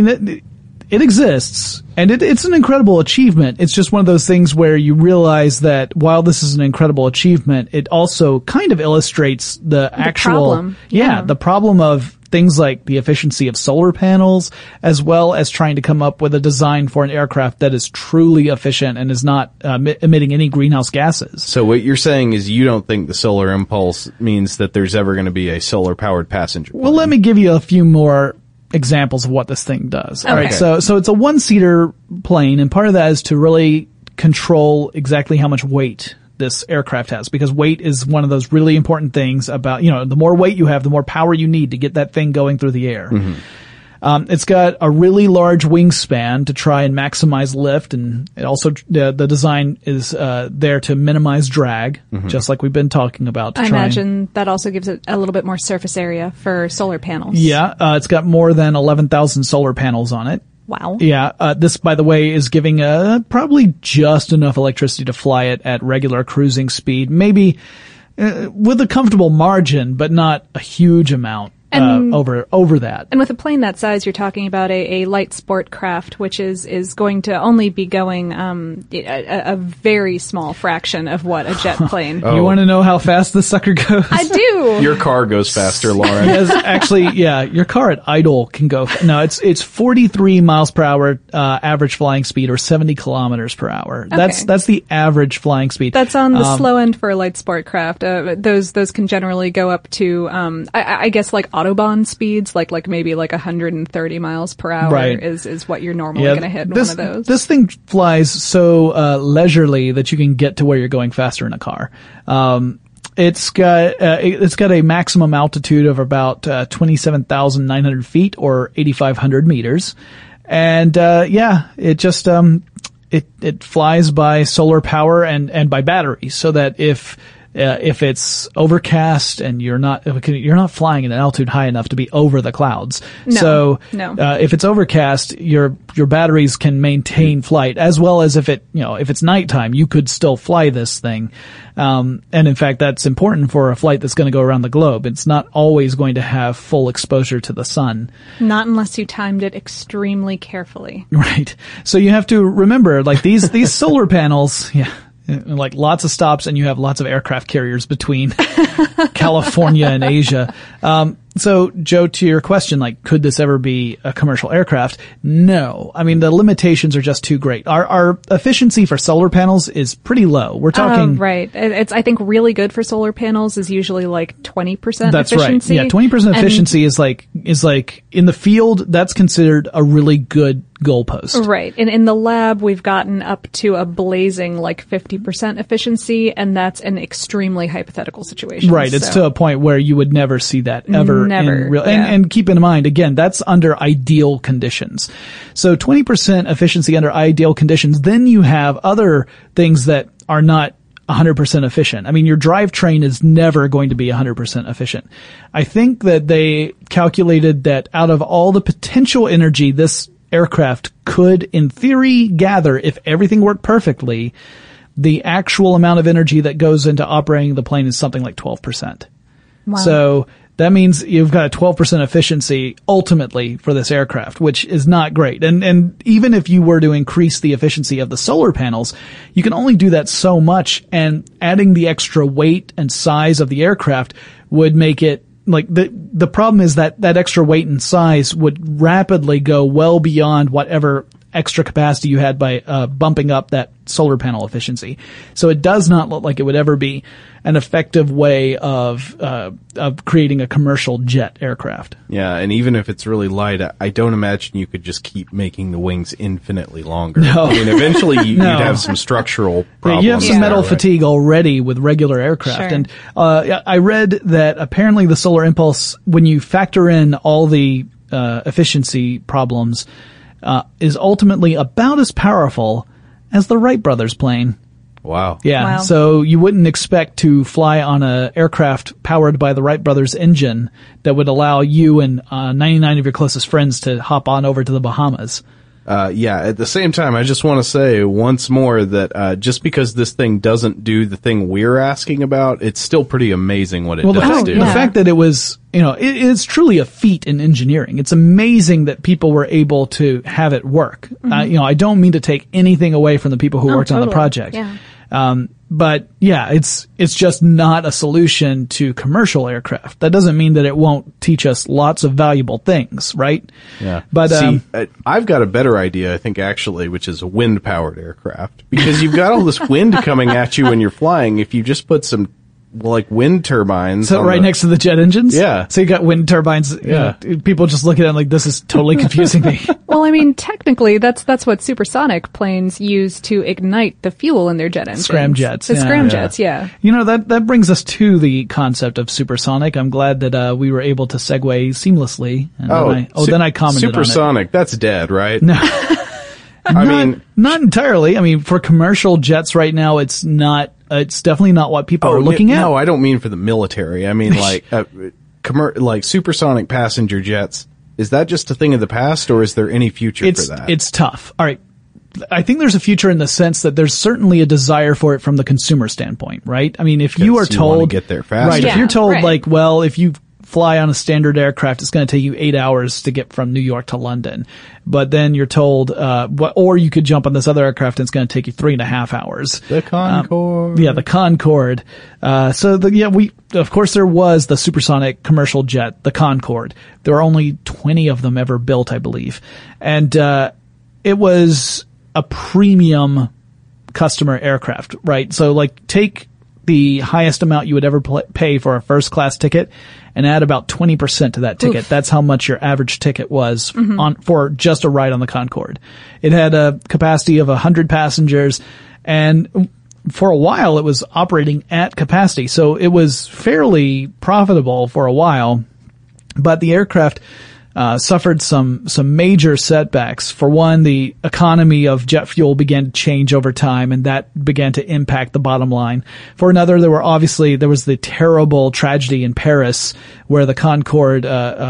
it exists, and it's an incredible achievement. It's just one of those things where you realize that while this is an incredible achievement, it also kind of illustrates the actual
problem.
The problem of things like the efficiency of solar panels, as well as trying to come up with a design for an aircraft that is truly efficient and is not emitting any greenhouse gases.
So what you're saying is you don't think the Solar Impulse means that there's ever going to be a solar-powered passenger plane?
Well, let me give you a few more examples of what this thing does.
Okay.
All right, so it's a one-seater plane, and part of that is to really control exactly how much weight this aircraft has, because weight is one of those really important things about, the more weight you have, the more power you need to get that thing going through the air. It's got a really large wingspan to try and maximize lift, and it also the design is there to minimize drag, just like we've been talking about.
I imagine that also gives it a little bit more surface area for solar panels.
Yeah, it's got more than 11,000 solar panels on it.
Wow.
Yeah, this, by the way, is giving probably just enough electricity to fly it at regular cruising speed, maybe with a comfortable margin, but not a huge amount. Over that.
And with a plane that size, you're talking about a light sport craft, which is going to only be going a very small fraction of what a jet plane.
You want to know how fast this sucker goes?
I do.
Your car goes faster, Lauren.
Yes, actually, yeah, your car at idle can go. No, it's 43 miles per hour average flying speed, or 70 kilometers per hour.
Okay.
That's the average flying speed.
That's on the slow end for a light sport craft. Those can generally go up to I guess like Autobahn speeds, like maybe like 130 miles per hour is what you're normally going to hit in one of those.
This thing flies so leisurely that you can get to where you're going faster in a car. It's got a maximum altitude of about 27,900 feet or 8,500 meters. And, it just, it flies by solar power and by batteries, so that if it's overcast and you're not flying at an altitude high enough to be over the clouds.
No.
If it's overcast, your batteries can maintain flight, as well as if it's nighttime, you could still fly this thing. And in fact, that's important for a flight that's going to go around the globe. It's not always going to have full exposure to the sun.
Not unless you timed it extremely carefully.
Right. So you have to remember, like, these solar panels, like lots of stops, and you have lots of aircraft carriers between California and Asia. So Joe, to your question, like, could this ever be a commercial aircraft? No. I mean, the limitations are just too great. Our efficiency for solar panels is pretty low. We're talking...
right. It's, I think, really good for solar panels is usually like 20%
that's
efficiency.
Right. Yeah, 20% efficiency is like in the field, that's considered a really good goalpost.
Right. And in the lab, we've gotten up to a blazing like 50% efficiency, and that's an extremely hypothetical situation.
Right. It's to a point where you would never see that ever.
Never.
In real, and keep in mind, again, that's under ideal conditions. So 20% efficiency under ideal conditions, then you have other things that are not 100% efficient. I mean, your drivetrain is never going to be 100% efficient. I think that they calculated that out of all the potential energy this aircraft could, in theory, gather if everything worked perfectly, the actual amount of energy that goes into operating the plane is something like 12%.
Wow.
So that means you've got a 12% efficiency ultimately for this aircraft, which is not great. And even if you were to increase the efficiency of the solar panels, you can only do that so much, and adding the extra weight and size of the aircraft would make it like the problem is that extra weight and size would rapidly go well beyond whatever extra capacity you had by bumping up that solar panel efficiency. So it does not look like it would ever be an effective way of creating a commercial jet aircraft.
Yeah, and even if it's really light, I don't imagine you could just keep making the wings infinitely longer.
No.
I mean, eventually you'd have some structural problems.
You have some metal fatigue already with regular aircraft.
Sure.
And I read that apparently the Solar Impulse, when you factor in all the efficiency problems, is ultimately about as powerful as the Wright brothers plane.
Wow.
Yeah.
Wow.
So you wouldn't expect to fly on an aircraft powered by the Wright brothers engine that would allow you and 99 of your closest friends to hop on over to the Bahamas.
At the same time, I just want to say once more that just because this thing doesn't do the thing we're asking about, it's still pretty amazing what it does do.
The fact that it was, it's truly a feat in engineering. It's amazing that people were able to have it work.
Mm-hmm.
I don't mean to take anything away from the people who worked on the project.
Yeah.
But yeah, it's just not a solution to commercial aircraft. That doesn't mean that it won't teach us lots of valuable things, right?
Yeah.
But
see, I've got a better idea, I think, actually, which is a wind-powered aircraft. Because you've got all this wind coming at you when you're flying. If you just put some, wind turbines.
So right next to the jet engines?
Yeah.
So you got wind turbines.
Yeah.
People just look at it like, this is totally confusing me.
Well, I mean, technically, that's what supersonic planes use to ignite the fuel in their jet engines.
Scramjets.
The scramjets, yeah.
That brings us to the concept of supersonic. I'm glad that we were able to segue seamlessly. And then I commented on it.
Supersonic, that's dead, right?
No.
Not
entirely. I mean, for commercial jets right now, it's not. It's definitely not what people are looking at.
No, I don't mean for the military. I mean like supersonic passenger jets. Is that just a thing of the past, or is there any future for that?
It's tough. All right. I think there's a future in the sense that there's certainly a desire for it from the consumer standpoint, right? I mean, if you are told,
want to get there faster.
Right?
Yeah,
if you're told,
right.
if you fly on a standard aircraft, it's going to take you 8 hours to get from New York to London. But then you're told, or you could jump on this other aircraft and it's going to take you 3.5 hours.
The Concorde.
The Concorde. Of course there was the supersonic commercial jet, the Concorde. There were only 20 of them ever built, I believe. And, it was a premium customer aircraft, right? So take the highest amount you would ever pay for a first class ticket and add about 20% to that ticket.
Oof.
That's how much your average ticket was for just a ride on the Concorde. It had a capacity of 100 passengers, and for a while it was operating at capacity. So it was fairly profitable for a while, but the aircraft suffered some major setbacks. For one, the economy of jet fuel began to change over time, and that began to impact the bottom line. For another, there was the terrible tragedy in Paris where the Concorde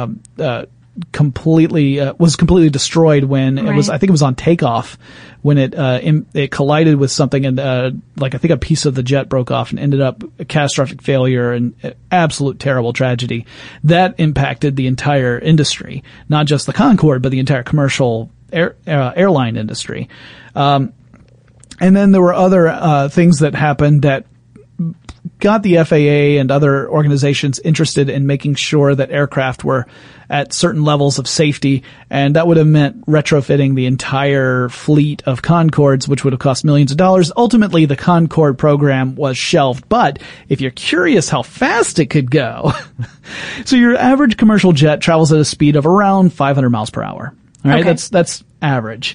was completely destroyed when it was, I think it was on takeoff, when it collided with something, and I think a piece of the jet broke off and ended up a catastrophic failure and absolute terrible tragedy. That impacted the entire industry, not just the Concorde, but the entire commercial airline industry. And then there were other things that happened that got the FAA and other organizations interested in making sure that aircraft were at certain levels of safety, and that would have meant retrofitting the entire fleet of Concordes, which would have cost millions of dollars. Ultimately, the Concorde program was shelved, but if you're curious how fast it could go, so your average commercial jet travels at a speed of around 500 miles per hour. All right,
okay.
That's average.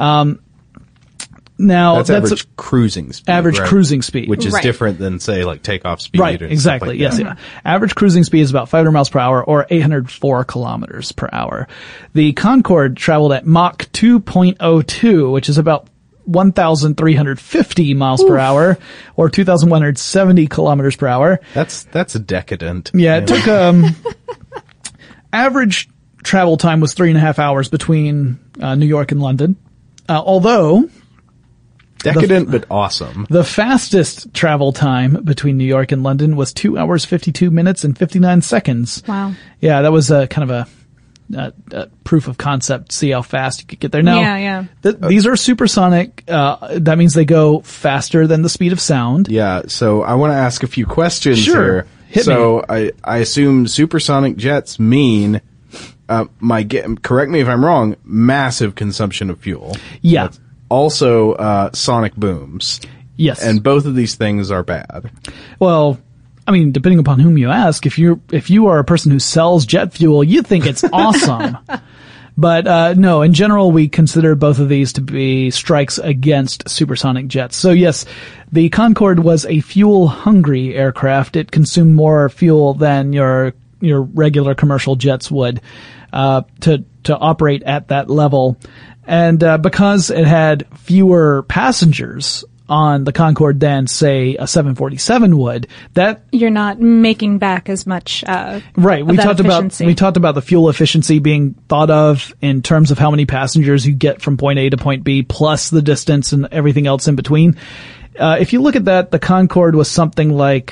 Now
that's average cruising speed.
Average cruising speed.
Which is
right.
different than, say, like takeoff speed.
Right, exactly.
Like
yes, yeah. Average cruising speed is about 500 miles per hour or 804 kilometers per hour. The Concorde traveled at Mach 2.02, which is about 1,350 miles per hour or 2,170 kilometers per hour.
That's decadent.
Yeah, it took, average travel time was 3.5 hours between, New York and London. Although,
decadent, but awesome.
The fastest travel time between New York and London was 2 hours, 52 minutes, and 59 seconds.
Wow.
Yeah, that was a kind of a proof of concept, see how fast you could get there. Now, these are supersonic. That means they go faster than the speed of sound.
Yeah, so I want to ask a few questions
here.
Hit me. I assume supersonic jets mean, correct me if I'm wrong, massive consumption of fuel.
Yeah.
Also, sonic booms.
Yes.
And both of these things are bad.
Well, I mean, depending upon whom you ask, if you are a person who sells jet fuel, you think it's awesome. But, no, in general, we consider both of these to be strikes against supersonic jets. So yes, the Concorde was a fuel-hungry aircraft. It consumed more fuel than your regular commercial jets would, to operate at that level. And because it had fewer passengers on the Concorde than, say, a 747 would, that
you're not making back as much.
Right. We talked about the fuel efficiency being thought of in terms of how many passengers you get from point A to point B, plus the distance and everything else in between. If you look at that, the Concorde was something like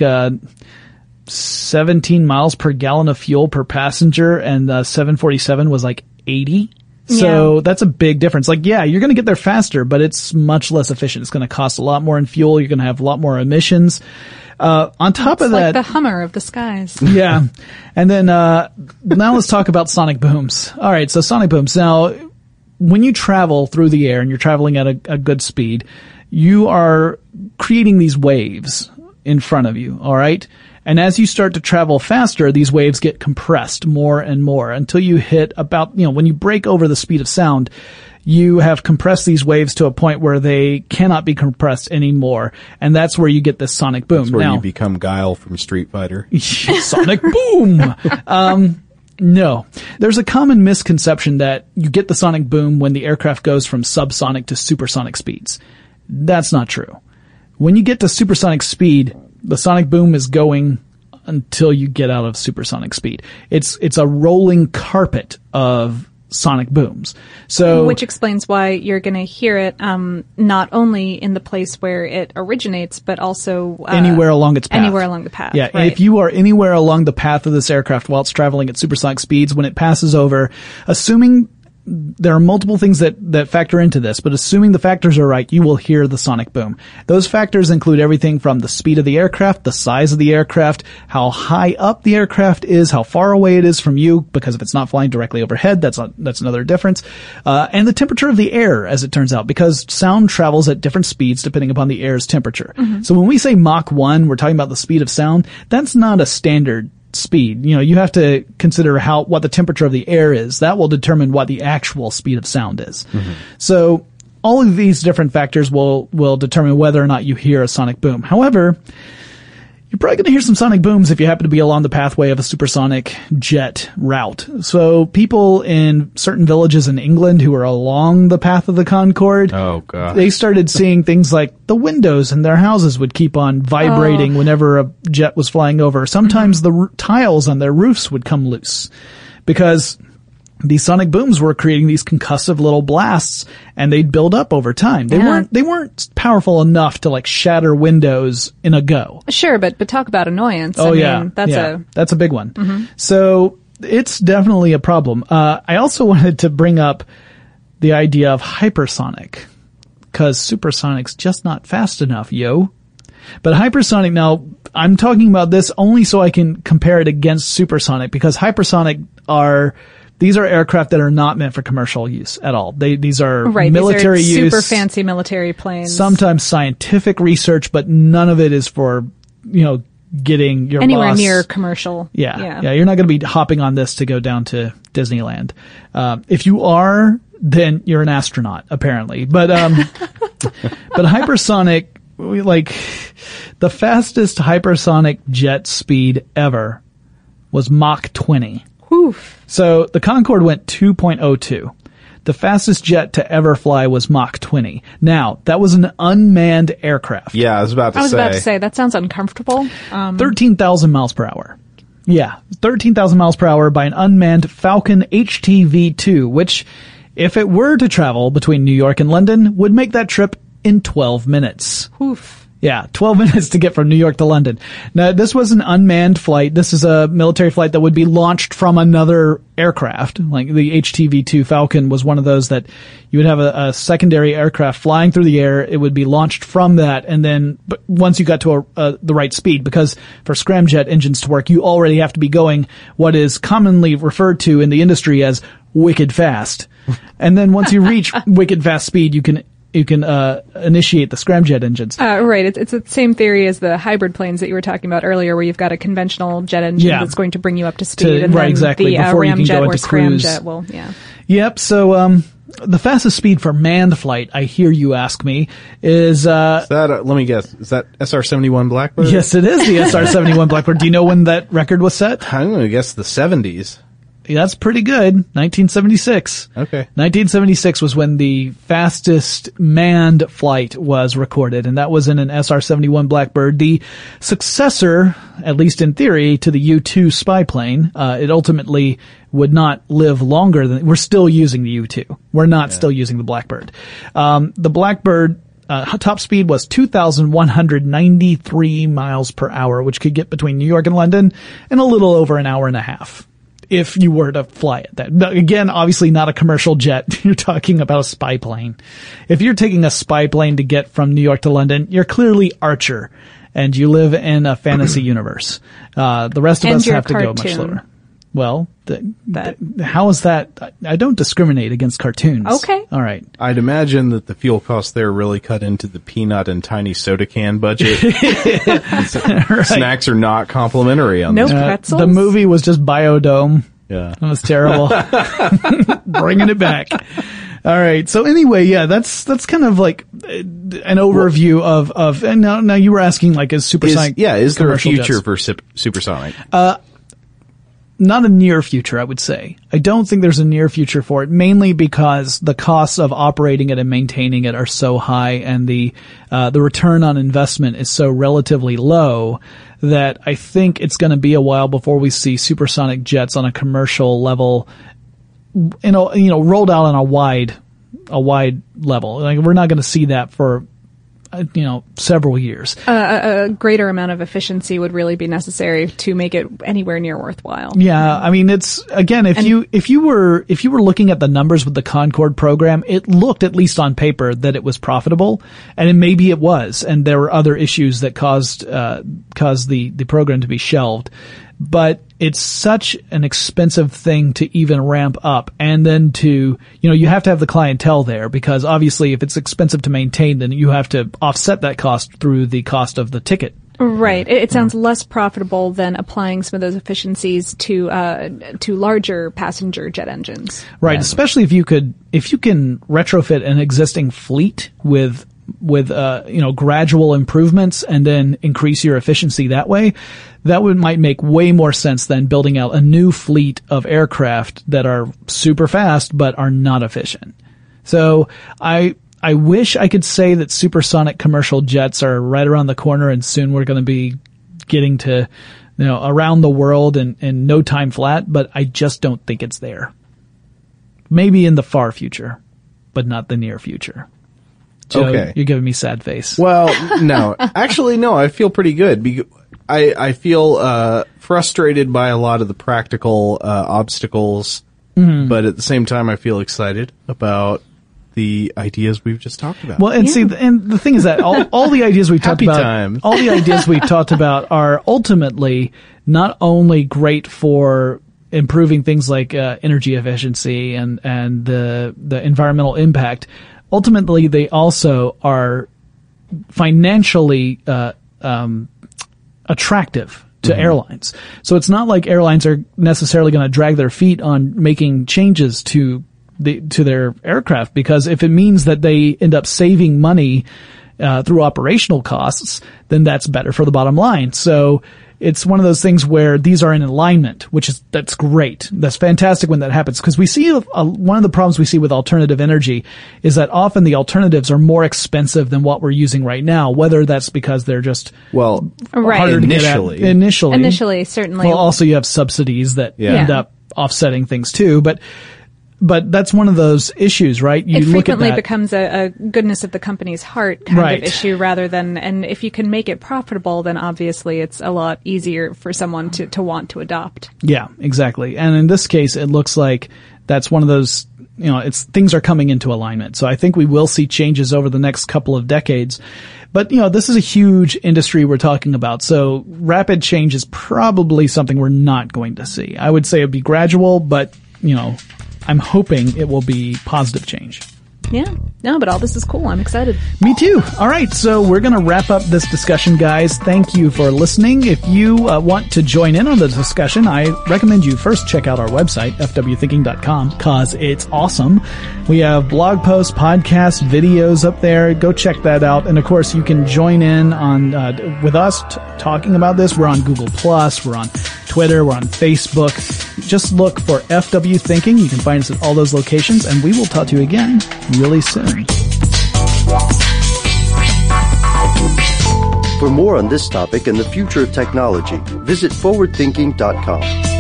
17 miles per gallon of fuel per passenger, and the 747 was like 80. So that's a big difference. Like, yeah, you're going to get there faster, but it's much less efficient. It's going to cost a lot more in fuel. You're going to have a lot more emissions. On top of that,
like the Hummer of the skies.
Yeah. And then, now let's talk about sonic booms. All right. So sonic booms. Now, when you travel through the air and you're traveling at a good speed, you are creating these waves in front of you. All right. And as you start to travel faster, these waves get compressed more and more until you hit about, when you break over the speed of sound, you have compressed these waves to a point where they cannot be compressed anymore. And that's where you get this sonic boom.
That's where you become Guile from Street Fighter.
Sonic boom! No. There's a common misconception that you get the sonic boom when the aircraft goes from subsonic to supersonic speeds. That's not true. When you get to supersonic speed, the sonic boom is going until you get out of supersonic speed. It's a rolling carpet of sonic booms. So,
which explains why you're going to hear it not only in the place where it originates, but also
anywhere along its path.
Anywhere along the path.
Yeah,
right.
if you are anywhere along the path of this aircraft while it's traveling at supersonic speeds, when it passes over, assuming there are multiple things that factor into this, but assuming the factors are right, you will hear the sonic boom. Those factors include everything from the speed of the aircraft, the size of the aircraft, how high up the aircraft is, how far away it is from you, because if it's not flying directly overhead, that's another difference, and the temperature of the air, as it turns out, because sound travels at different speeds depending upon the air's temperature. Mm-hmm. So when we say Mach 1, we're talking about the speed of sound. That's not a standard speed. You have to consider what the temperature of the air is. That will determine what the actual speed of sound is. Mm-hmm. So all of these different factors will determine whether or not you hear a sonic boom. However, You're probably going to hear some sonic booms if you happen to be along the pathway of a supersonic jet route. So people in certain villages in England who are along the path of the Concorde,
Oh, God.
they started seeing things like the windows in their houses would keep on vibrating whenever a jet was flying over. Sometimes the tiles on their roofs would come loose because these sonic booms were creating these concussive little blasts, and they'd build up over time. They weren't powerful enough to like shatter windows in a go.
Sure, but talk about annoyance.
Oh,
I mean,
that's a big one. So it's definitely a problem. I also wanted to bring up the idea of hypersonic, because supersonic's just not fast enough, yo. But hypersonic, now, I'm talking about this only so I can compare it against supersonic, because hypersonic these are aircraft that are not meant for commercial use at all. These are military
these are
use.
super fancy military planes.
Sometimes scientific research, but none of it is for, getting your
anywhere
boss.
Near commercial.
Yeah. You're not going to be hopping on this to go down to Disneyland. If you are, then you're an astronaut, apparently. But hypersonic, the fastest hypersonic jet speed ever was Mach 20.
Oof.
So the Concorde went 2.02. The fastest jet to ever fly was Mach 20. Now, that was an unmanned aircraft.
Yeah, I was about to say,
that sounds uncomfortable.
13,000 miles per hour. Yeah, 13,000 miles per hour by an unmanned Falcon HTV-2, which, if it were to travel between New York and London, would make that trip in 12 minutes.
Oof.
Yeah, 12 minutes to get from New York to London. Now, this was an unmanned flight. This is a military flight that would be launched from another aircraft. Like the HTV-2 Falcon was one of those that you would have a secondary aircraft flying through the air. It would be launched from that, and then once you got to the right speed, because for scramjet engines to work, you already have to be going what is commonly referred to in the industry as wicked fast. And then once you reach wicked fast speed, you can initiate the scramjet engines.
Right. It's the same theory as the hybrid planes that you were talking about earlier, where you've got a conventional jet engine that's going to bring you up to speed, and then
exactly,
the
before you can
ramjet
go
or
into cruise.
scramjet will, yeah.
Yep. So the fastest speed for manned flight, I hear you ask me, is
let me guess, is that SR-71 Blackbird?
Yes, it is the SR-71 Blackbird. Do you know when that record was set?
I'm going to guess the 70s.
Yeah, that's pretty good. 1976.
Okay.
1976 was when the fastest manned flight was recorded, and that was in an SR-71 Blackbird, the successor, at least in theory, to the U-2 spy plane. It ultimately would not live longer than, we're still using the U-2. We're not still using the Blackbird. The Blackbird top speed was 2,193 miles per hour, which could get between New York and London in a little over an hour and a half, if you were to fly it. That, again, obviously not a commercial jet. You're talking about a spy plane. If you're taking a spy plane to get from New York to London, you're clearly Archer, and you live in a fantasy universe. The rest of us have to go much slower. Well, how is that? I don't discriminate against cartoons.
Okay.
All right.
I'd imagine that the fuel costs there really cut into the peanut and tiny soda can budget.
Right.
Snacks are not complimentary on
no
this.
pretzels?
The movie was just Biodome.
Yeah.
That was terrible. Bringing it back. All right. So anyway, yeah, that's kind of like an overview of and now you were asking, like, is supersonic?
Is there a
commercial
future
jets?
for supersonic?
Not a near future, I would say. I don't think there's a near future for it, mainly because the costs of operating it and maintaining it are so high, and the return on investment is so relatively low that I think it's going to be a while before we see supersonic jets on a commercial level, rolled out on a wide level. Like, we're not going to see that for several years.
A greater amount of efficiency would really be necessary to make it anywhere near worthwhile.
Yeah, I mean, it's, again, if you were looking at the numbers with the Concorde program, it looked, at least on paper, that it was profitable, and maybe it was, and there were other issues that caused the program to be shelved. But it's such an expensive thing to even ramp up, and then to, you have to have the clientele there, because obviously if it's expensive to maintain, then you have to offset that cost through the cost of the ticket.
Right. It sounds less profitable than applying some of those efficiencies to larger passenger jet engines.
Right. Especially if you can retrofit an existing fleet with with gradual improvements and then increase your efficiency that way, that might make way more sense than building out a new fleet of aircraft that are super fast but are not efficient. So I wish I could say that supersonic commercial jets are right around the corner and soon we're going to be getting to around the world in no time flat, but I just don't think it's there. Maybe in the far future, but not the near future. Joe,
okay.
You're giving me sad face.
Well, no. Actually, no, I feel pretty good. I feel frustrated by a lot of the practical obstacles, but at the same time I feel excited about the ideas we've just talked about.
Well, and see, and the thing is that all the ideas we've talked about, all the ideas we've talked about are ultimately not only great for improving things like energy efficiency and the environmental impact. Ultimately, they also are financially attractive to airlines. So it's not like airlines are necessarily going to drag their feet on making changes to their aircraft, because if it means that they end up saving money through operational costs, then that's better for the bottom line. So it's one of those things where these are in alignment, that's great. That's fantastic when that happens, because we see one of the problems we see with alternative energy is that often the alternatives are more expensive than what we're using right now, whether that's because they're just harder to get at initially, certainly. Well, also you have subsidies that end up offsetting things too, but that's one of those issues, right?
It frequently becomes a goodness of the company's heart kind of issue rather than, and if you can make it profitable, then obviously it's a lot easier for someone to want to adopt.
Yeah, exactly. And in this case, it looks like that's one of those, things are coming into alignment. So I think we will see changes over the next couple of decades. But, this is a huge industry we're talking about. So rapid change is probably something we're not going to see. I would say it'd be gradual, but, I'm hoping it will be positive change.
Yeah. No, but all this is cool. I'm excited.
Me too. All right. So we're going to wrap up this discussion, guys. Thank you for listening. If you want to join in on the discussion, I recommend you first check out our website, fwthinking.com, because it's awesome. We have blog posts, podcasts, videos up there. Go check that out. And of course, you can join in on with us talking about this. We're on Google+. We're on Twitter. We're on Facebook. Just look for FW Thinking. You can find us at all those locations, and we will talk to you again really soon.
For more on this topic and the future of technology, visit forwardthinking.com.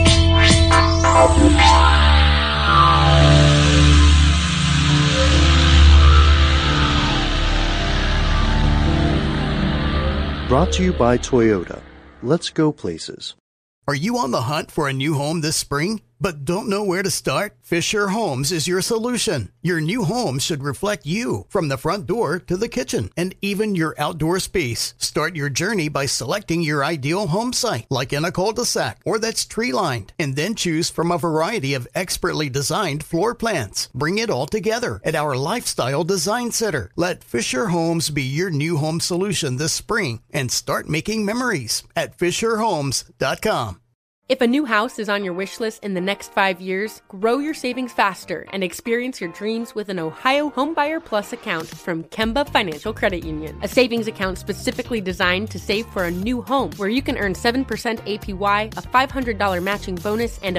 Brought to you by Toyota. Let's go places.
Are you on the hunt for a new home this spring, but don't know where to start? Fisher Homes is your solution. Your new home should reflect you, from the front door to the kitchen, and even your outdoor space. Start your journey by selecting your ideal home site, like in a cul-de-sac or that's tree-lined, and then choose from a variety of expertly designed floor plans. Bring it all together at our Lifestyle Design Center. Let Fisher Homes be your new home solution this spring, and start making memories at FisherHomes.com.
If a new house is on your wish list in the next 5 years, grow your savings faster and experience your dreams with an Ohio Homebuyer Plus account from Kemba Financial Credit Union. A savings account specifically designed to save for a new home, where you can earn 7% APY, a $500 matching bonus, and a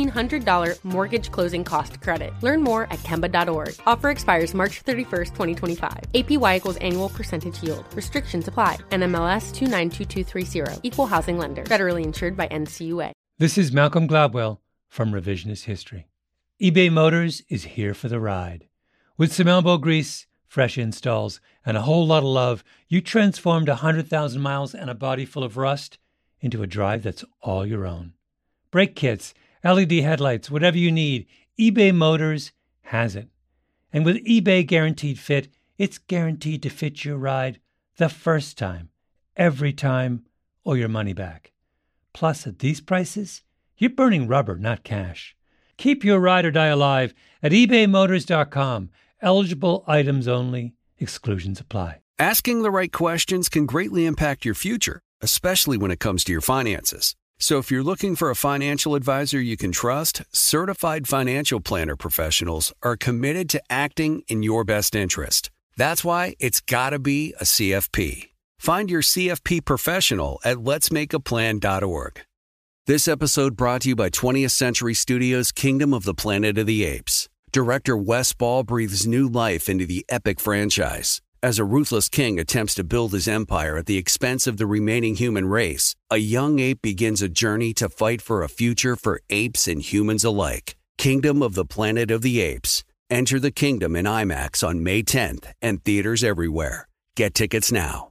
$1,500 mortgage closing cost credit. Learn more at Kemba.org. Offer expires March 31st, 2025. APY equals annual percentage yield. Restrictions apply. NMLS 292230. Equal housing lender. Federally insured by NCUA.
This is Malcolm Gladwell from Revisionist History. eBay Motors is here for the ride. With some elbow grease, fresh installs, and a whole lot of love, you transformed 100,000 miles and a body full of rust into a drive that's all your own. Brake kits, LED headlights, whatever you need, eBay Motors has it. And with eBay Guaranteed Fit, it's guaranteed to fit your ride the first time, every time, or your money back. Plus, at these prices, you're burning rubber, not cash. Keep your ride or die alive at ebaymotors.com. Eligible items only. Exclusions apply.
Asking the right questions can greatly impact your future, especially when it comes to your finances. So if you're looking for a financial advisor you can trust, certified financial planner professionals are committed to acting in your best interest. That's why it's gotta be a CFP. Find your CFP professional at letsmakeaplan.org. This episode brought to you by 20th Century Studios' Kingdom of the Planet of the Apes. Director Wes Ball breathes new life into the epic franchise. As a ruthless king attempts to build his empire at the expense of the remaining human race, a young ape begins a journey to fight for a future for apes and humans alike. Kingdom of the Planet of the Apes. Enter the kingdom in IMAX on May 10th and theaters everywhere. Get tickets now.